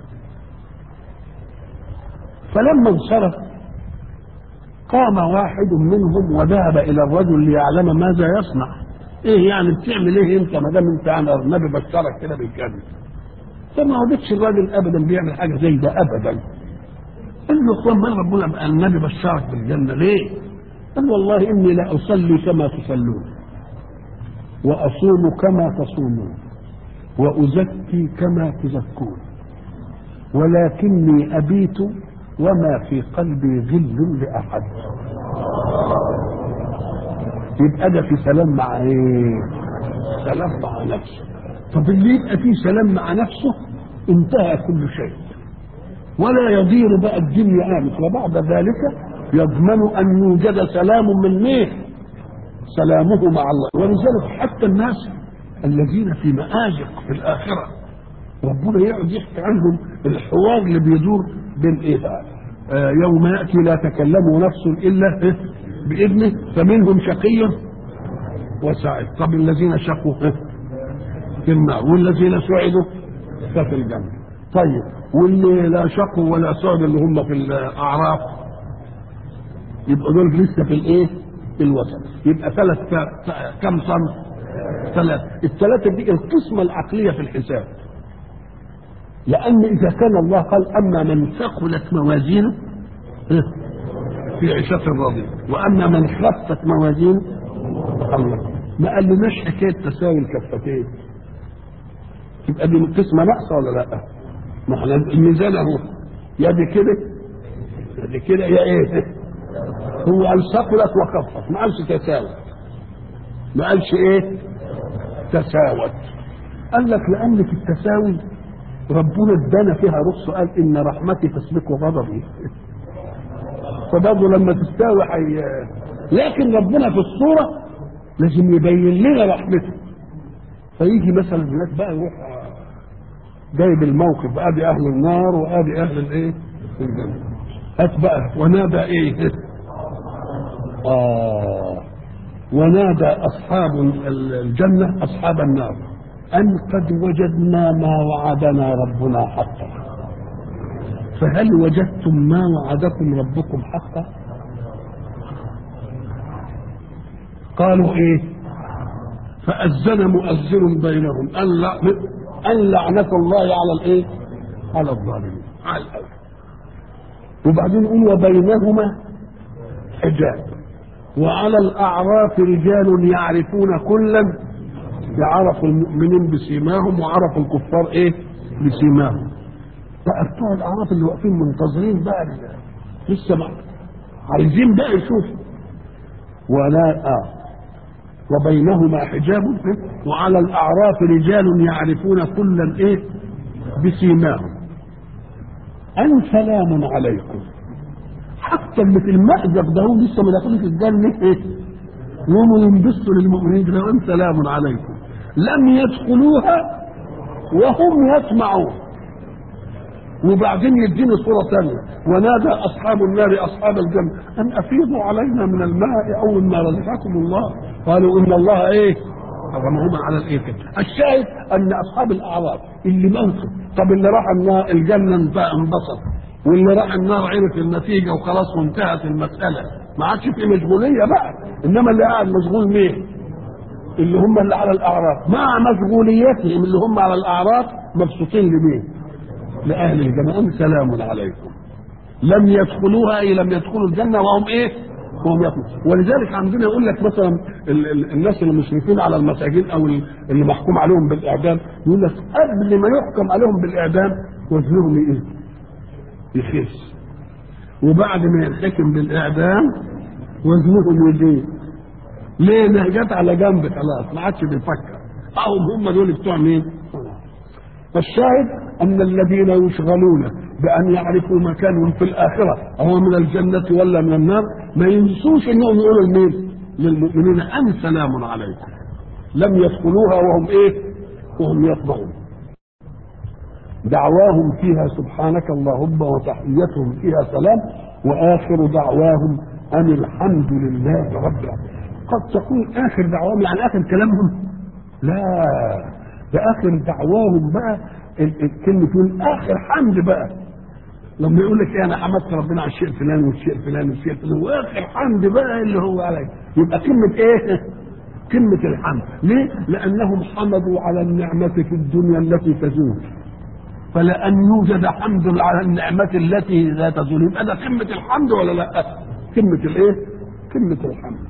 فلما انصرف قام واحد منهم وذهب إلى الرجل ليعلم ماذا يصنع. إيه يعني بتعمل إيه أنت ما دام أنت عن النبي بشرك كده بالجنة؟ فما وجدش الراجل أبدا بيعمل حاجة زي ده أبدا. قال له اخوان ما ربنا النبي بشرك بالجنة ليه؟ قال والله إني لا أصلي كما تصلون وأصوم كما تصومون وأزكي كما تزكون ولكني أبيت وما في قلبي غل لأحد. يبقى ده في سلام مع ايه؟ سلام مع نفسه. طب اللي يبقى فيه سلام مع نفسه انتهى كل شيء ولا يضير بقى الدنيا قامت. وبعد ذلك يضمن ان يوجد سلام من مين؟ سلامه مع الله. ولذلك حتى الناس الذين في مآزق في الآخرة ربنا يقعد يحكي عنهم الحوار اللي بيدور بين ايه بقى؟ يوم يأتي لا تكلم نفس إلا بإذنه فمنهم شقي وسعيد. طب الذين شقوا في النار والذين سعدوا ففي الجنة. طيب واللي لا شقوا ولا سعدوا اللي هم في الأعراف يبقى دول لسه في الايه؟ في الوسط. يبقى كم صنف؟ ثلاث. الثلاثة دي القسمة العقلية في الحساب. لأن إذا كان الله قال أما من ثقلت موازينه في عيشة راضية وأما من خفت موازينه الله ما قالناش حكاية تساوي الكفتين، يبقى دي قسمة ناقصة ولا لا؟ ما احنا الميزان اهو يا دي كده يا دي كده يا ايه؟ هو قال ثقلت وخفت، ما قالش تساوت، ما قالش ايه؟ تساوت. قال لك لأن في التساوي ربنا ادانا فيها رخص، قال إن رحمتي تسبق غضبي، فبرضه لما تستاوي لكن ربنا في الصورة لازم يبين لنا رحمته، فيجي مثلا هناك بقى يروح جايب الموقف ادي اهل النار وادي اهل الايه الجنه. هات بقى ونادى ايه ونادى اصحاب الجنه اصحاب النار ان قد وجدنا ما وعدنا ربنا حقا، فهل وجدتم ما وعدكم ربكم حقا؟ قالوا ايه؟ فأذن مؤذن بينهم أن لعنة الله على الايه؟ على الظالمين، على الأول. وبعدين يقول وبينهما حجاب وعلى الأعراف رجال يعرفون كلا، يعرفوا المؤمنين بسيماهم وعرفوا الكفار ايه؟ بسيماهم. بقى بتوع الأعراف اللي واقفين منتظرين بقى لسه عايزين بقى يشوفوا. ولا وبينهما حجاب وعلى الأعراف رجال يعرفون كلا ايه؟ بسيماهم أن سلام عليكم. حتى اللي في المأزق ده هم لسه ما داخلين في الجنة ايه؟ يوم ينبسطوا للمؤمنين لو أن سلام عليكم، لم يدخلوها وهم يسمعون. وبعدين يديني صورة ثانية ونادى أصحاب النار أصحاب الجنة أن أفيضوا علينا من الماء أو مما رزقكم الله، قالوا إن الله إيه؟ حرمهما على الإيه كده. الشاهد أن أصحاب الأعراف اللي موتوا، طب اللي راح النار الجنة انبسط، واللي راح النار عرف النتيجة وخلاص وانتهت المسألة، ما عادش في مشغولية بقى. إنما اللي قاعد مشغول مين؟ اللي هم اللي على الأعراف، مع مشغوليتهم اللي هم على الأعراف مبسوطين لمين؟ لأهل الجنة أن سلام عليكم. لم يدخلوها أي لم يدخلوا الجنة وهم إيه؟ وهم يطلعون. ولذلك عندنا يقول لك مثلا الناس اللي مشرفين على المساجين أو اللي محكوم عليهم بالإعدام، يقول لك قبل ما يحكم عليهم بالإعدام وزنهم إيه؟ يخس. وبعد ما ينحكم بالإعدام وزنهم يزيد. ليه؟ ده جت على جنب خلاص ما عادش بيفكر. هم دول بتوع مين؟ فالشاهد أن الذين يشغلون بأن يعرفوا مكانهم في الآخرة أو من الجنة ولا من النار ما ينسوش أنهم يقولوا لمين؟ للمؤمنين أن سلام عليكم. لم يدخلوها وهم إيه؟ وهم يطمعون. دعواهم فيها سبحانك اللهم وتحيتهم فيها سلام وآخر دعواهم أن الحمد لله رب العالمين. قد تكون آخر دعواهم يعني آخر كلامهم؟ لا، ده آخر دعواهم بقى الكلمة تقول آخر حمد بقى. لما يقول لك ايه انا حمدت ربنا على الشيء الفلاني والشيء الفلاني والشيء الفلاني واخر حمد بقى اللي هو عليه، يبقى كلمة ايه؟ كلمة الحمد. ليه؟ لأنهم حمدوا على النعمة في الدنيا التي تزول، فلأن يوجد حمد على النعمة التي لا تزول يبقى ده كلمة الحمد ولا لا؟ كلمة الايه؟ كلمة الحمد.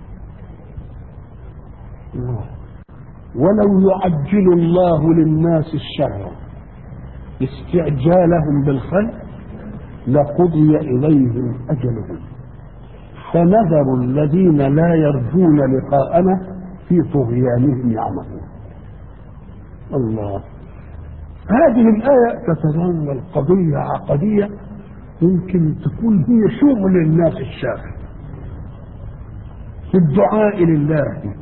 ولو يعجل الله للناس الشر استعجالهم بالخير لقضي إليهم أجلهم فنذر الذين لا يرجون لقاءنا في طغيانهم يعمهون. الله. هذه الآية تتناول قضية عقدية يمكن تكون هي شغل الناس الشاغل في الدعاء لله،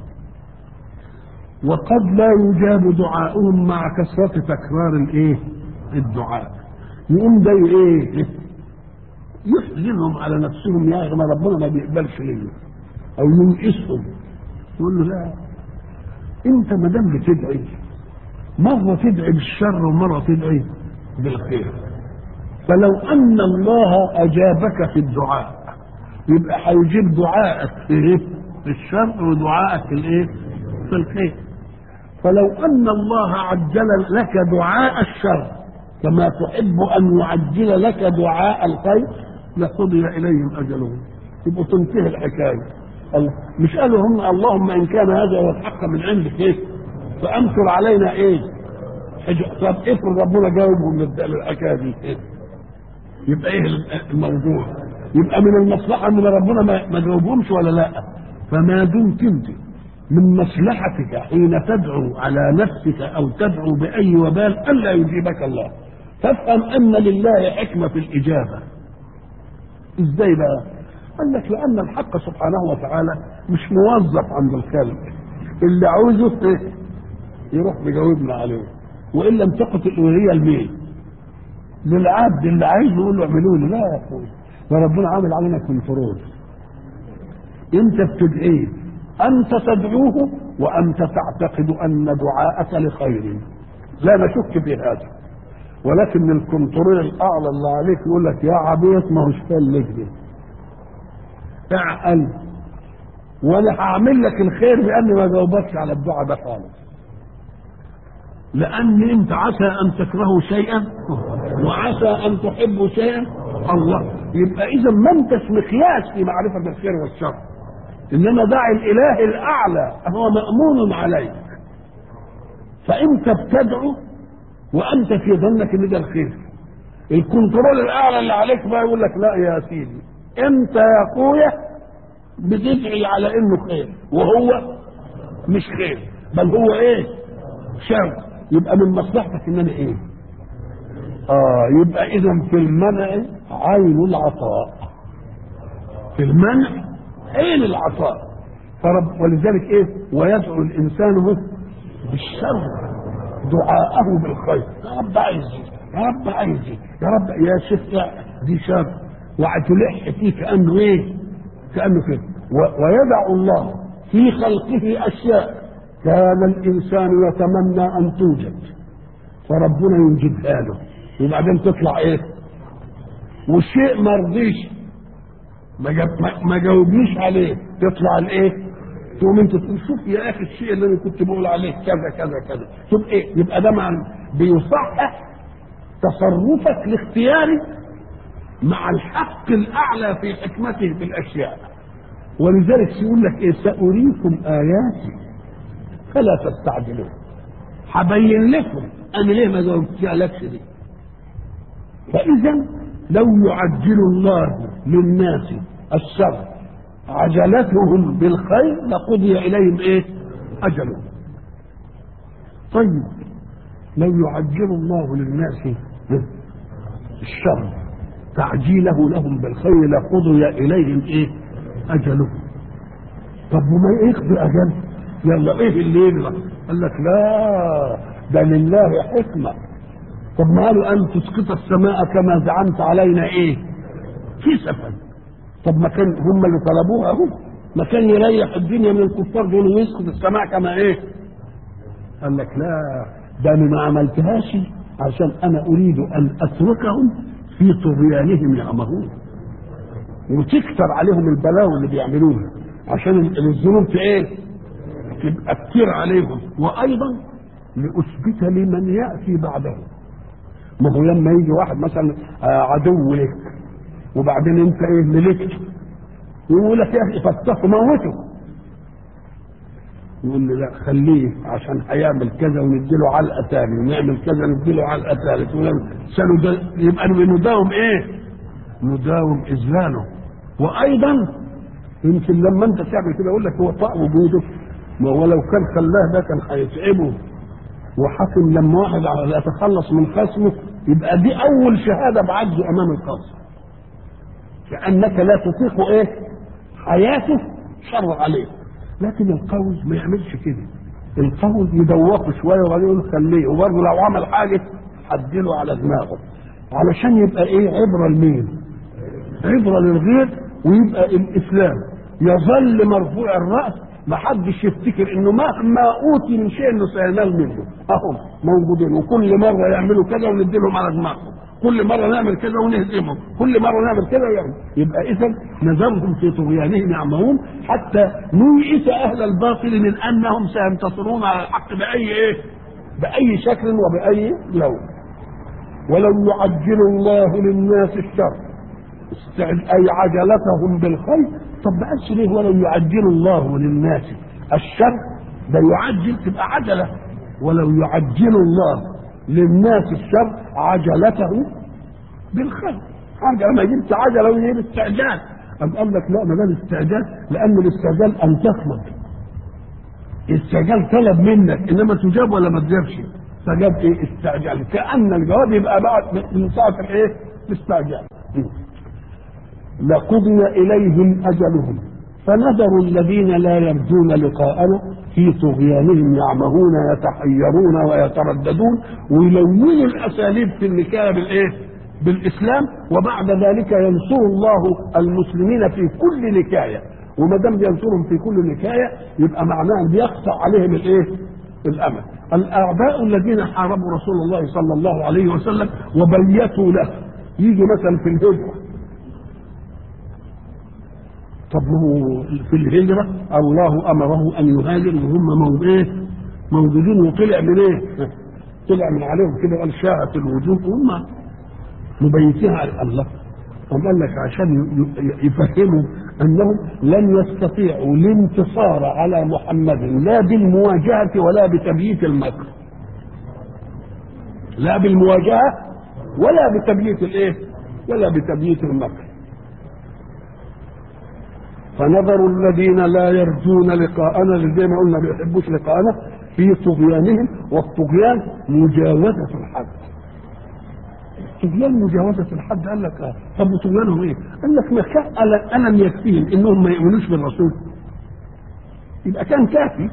وقد لا يجاب دعاؤهم مع كثرة تكرار الايه؟ الدعاء. يقوم ده ايه؟ يحزنهم على نفسهم يا اخي ما ربنا ما بيقبلش ليه، او ينقصهم. يقول له لا، انت ما دام بتدعي مره تدعي بالشر ومره تدعي بالخير، فلو ان الله اجابك في الدعاء يبقى هيجيب دعائك في ايه؟ في الشر ودعائك في الايه؟ في الخير. فلو ان الله عجل لك دعاء الشر كما تحب أن يعجل لك دعاء الخير لقضي إليهم أجلهم. يبقوا تنتهي الحكاية. مش قالوا هم اللهم إن كان هذا هو الحق من عندك إيه فأمطر علينا إيه؟ طب افرض ربنا جاوبهم للحكاية دي إيه؟ يبقى إيه الموضوع؟ يبقى من المصلحة إن ربنا ما جاوبهمش ولا لا؟ فما دمت أنت من مصلحتك حين تدعو على نفسك أو تدعو بأي وبال ألا يجيبك الله، فافهم أن لله حكمة في الإجابة. إزاي بقى؟ قال لك لأن الحق سبحانه وتعالى مش موظف عند الخلق، اللي عاوزه إيه؟ يروح يجاوبنا عليه، وإن لم تقت الألوهية لمين؟ للعبد اللي عايزه يقول له اعملوا لي. لا يا أخوي، ده ربنا عامل علينا كنترول. أنت بتدعيه، أنت تدعوه وأنت تعتقد أن دعاءك لخير، لا نشك في هذا، ولكن الكنترول الأعلى اللي عليك يقول لك يا عبيط ما هوش فالك دي اعقل، وأنا هعمل لك الخير بأني ما جاوبكش على الدعاء ده خالص، لأن أنت عسى أن تكرهوا شيئا وعسى أن تحبوا شيئا. الله، يبقى إذا ما أنتش مقياس في معرفة الخير والشر، إنما دع الإله الأعلى هو مأمون عليك، فأنت بتدعو وأنت في ظنك إن ده الخير. الكنترول الأعلى اللي عليك بقى يقول لك لا يا سيدي أنت يا أخويا بتدعي على إنه خير وهو مش خير، بل هو إيه؟ شر. يبقى من مصلحتك إن أنا إيه؟ يبقى إذا في المنع عين العطاء، في المنع عين العطاء. ولذلك ايه؟ ويدعو الانسان بالشر دعاءه بالخير. يا رب عايزي، يا رب عايزي، يا رب يا شيخ دي شر، وتلح فيه كانه ايه؟ كانه كده. ويدع الله في خلقه اشياء كان الانسان يتمنى ان توجد، فربنا يوجدها له، وبعدين تطلع ايه؟ والشيء ما رضيش ما جاوبنيش عليه، تطلع الايه؟ تقوم انت تقول شوف يا اخي الشيء اللي انا كنت بقول عليه كذا كذا كذا، شوف ايه؟ يبقى ده معنى بيصحح تصرفك الاختياري مع الحق الاعلى في حكمته بالاشياء. ولذلك يقول لك ايه؟ ساريكم اياتي فلا تستعجلون. هبين لكم انا ليه ما جاوبتلكش دي. فاذا لو يعجل الله للناس الشر عجلتهم بالخير لقضي اليهم ايه؟ اجلهم. طيب لو يعجل الله للناس الشر تعجيله لهم بالخير لقضي اليهم ايه؟ اجلهم. طب وما يقضي اجل؟ يلا ايه اللي يجرى؟ قال لك لا، ده لله حكمه. طب ما قالوا ان تسقط السماء كما زعمت علينا ايه؟ كسفا. طب ما كان هم اللي طلبوها اهو، ما كان يريح الدنيا من الكفار دول ويسقط السماء كما ايه؟ قال لك لا، ده انا ما عملتهاش عشان انا اريد ان اتركهم في طغيانهم يعمهون وتكثر عليهم البلاوي اللي بيعملوها، عشان الذنوب ايه؟ تبقى كتير عليهم، وايضا لاثبت لمن ياتي بعده. ما هو لما يجي واحد مثلا عدو لك وبعدين انت ايه ملكت، يقول لك يا اخي فتحه موته، يقول لي لا خليه عشان هيعمل كذا ونديله علقه ثاني ونعمل كذا نديله علقه ثالث، يبقى نداوم ايه؟ نداوم اذلاله. وايضا يمكن لما انت تعمل كده يقول لك هو طاق وجوده، ما هو لو كان خلاه ده كان هيتعبه. وحكم لما واحد يتخلص من خصمه يبقى دي اول شهاده بعجزه امام الخصم، كانك لا تطيق ايه؟ حياته شر عليه. لكن القول ما يعملش كده، القول يدوقه شويه وبعدين يقول خليه، وبرضه لو عمل حاجه حدله على دماغه علشان يبقى ايه؟ عبره لمين؟ عبره للغير، ويبقى الاسلام يظل مرفوع الراس، ما حدش يفتكر انه مهما اوتي من شيء انه سينال منه. اهم موجودين وكل مره يعملوا كذا ونديلهم على دماغهم، كل مره نعمل كذا ونهزمهم، كل مره نعمل كذا ويعمل. يبقى اذا نذرهم في طغيانهم يعمهون حتى نيئس اهل الباطل من انهم سينتصرون على الحق باي ايه؟ باي شكل وباي لون. ولو يعجل الله للناس الشر أي عجلتهم بالخير. طب ما قالش ليه ولو يعجل الله للناس الشر؟ ده يعجل تبقى عجلة، ولو يعجل الله للناس الشر عجلته بالخير. عجلة ما جبت عجلة ويجيب استعجال. قال لك لا، ما ده الاستعجال، لأن الاستعجال أن تطلب. الاستعجال طلب منك، إنما تجاب ولا ما تجابش؟ فجاب إيه؟ استعجال، كأن الجواب يبقى بعد من ساعة الإيه؟ الاستعجال. لقضي إليهم أجلهم فنذر الذين لا يرجون لقاءنا في طغيانهم يعمهون يتحيرون ويترددون، ويلونوا الأساليب في النكاية بالإيه؟ بالإسلام. وبعد ذلك ينصر الله المسلمين في كل نكاية، وما دام بينصرهم في كل نكاية يبقى معناه بيقطع عليهم الإيه؟ الأمل. الأعداء الذين حاربوا رسول الله صلى الله عليه وسلم وبيتوا له، يجي مثلا في الهجرة. طب هو في الهجرة الله أمره أن يهاجر وهم موجودين، وطلع من إيه؟ طلع من عليهم كده قال شاءت الوجوه هم مبيتين على الله. قال لك عشان يفهموا أنهم لن يستطيعوا الانتصار على محمد لا بالمواجهة ولا بتبييت المكر، لا بالمواجهة ولا بتبييت الإيه؟ ولا بتبييت المكر. فنظر الذين لا يرجون لقاءنا، زي ما قلنا ما بيحبوش لقاءنا، في طغيانهم. والطغيان مجاوزة الحد. طغيان مجاوزة الحد. قال لك طب طغيانهم ايه؟ قال لك ما كان ألم يكفيهم انهم ما يؤمنوش بالرسول؟ يبقى كان كافي،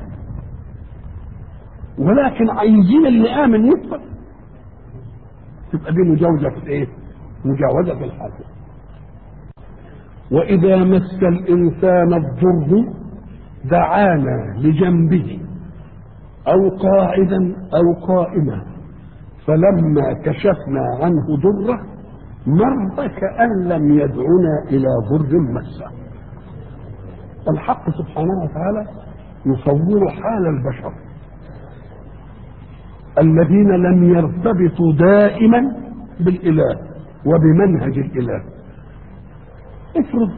ولكن عايزين اللي آمن يكفر. تبقى دي مجاوزة ايه؟ مجاوزة الحد. وإذا مس الإنسان الضر دعانا لجنبه أو قاعدا أو قائما فلما كشفنا عنه ضره مر كأن لم يدعنا إلى ضر مسه. الحق سبحانه وتعالى يصور حال البشر الذين لم يرتبطوا دائما بالإله وبمنهج الإله. افرض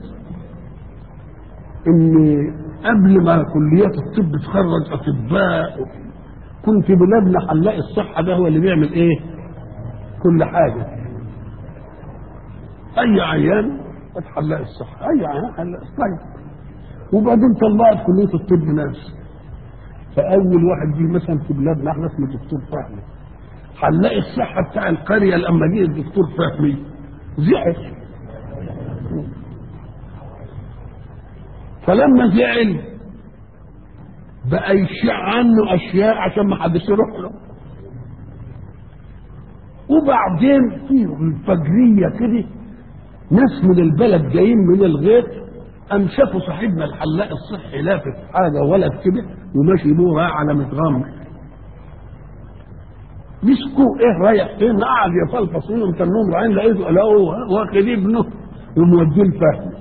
ان قبل ما كليات الطب تخرج اطباء كنت بلادنا حلاق الصحه ده هو اللي بيعمل ايه؟ كل حاجه. اي عيان حلاق الصحه، اي عيان حلاق الصحه. وبعدين طلعت كليه الطب ناس، فاول واحد جه مثلا في بلادنا احنا اسمه الدكتور فهمي. حلاق الصحه بتاع القريه لما جه الدكتور فهمي زعل. فلما زعل بقى يشيع عنه اشياء عشان ما حدش يروح له. وبعدين في الفجريه كده ناس من البلد جايين من الغيط، قام شافوا صاحبنا الحلاق الصحي لافت حاجه ولد كده وماشي بيه على متغمر. مسكوا ايه رايح فين؟ قعد يفلفص منهم تنهم العين، لقيته لقوه واخد ابنه وموديه الفهم.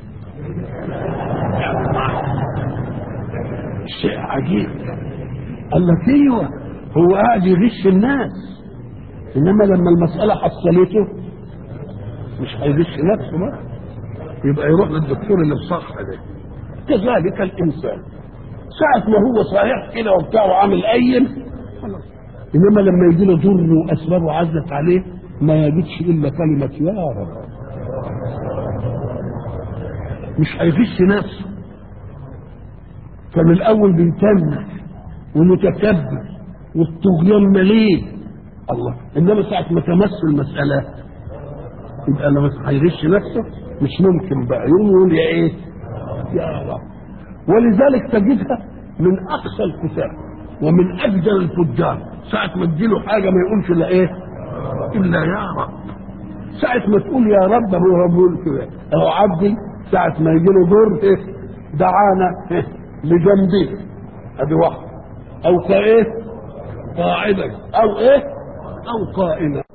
شيء عجيب. قال لك ايوه هو قاعد يغش الناس، انما لما المساله حصلته مش هيغش نفسه بقى، يبقى يروح للدكتور اللي بصح ده. كذلك الانسان ساعه ما هو صحيح كده وبتاع وعامل ايم خلاص، انما لما يجي له ضر واسبابه عزت عليه ما يجدش الا كلمه يا رب، مش هيغش نفسه. فمن الاول بيتنح ومتكبر والطغيان مليء الله، انما ساعه ما تمس المساله يبقى لما هيغش نفسه مش ممكن بقى يقوم يقول يا ايه يا رب. ولذلك تجدها من اقصى الكتاب ومن افجر الفجار ساعه ما تجيله حاجه ما يقولش الا ايه؟ الا يا رب. ساعه ما تقول يا رب هو رب كده اهو عبدي ساعه ما يجيله ضر ايه؟ دعانا إيه؟ لجنبه ادي واحد او كايه؟ قاعدا او ايه؟ او قائما.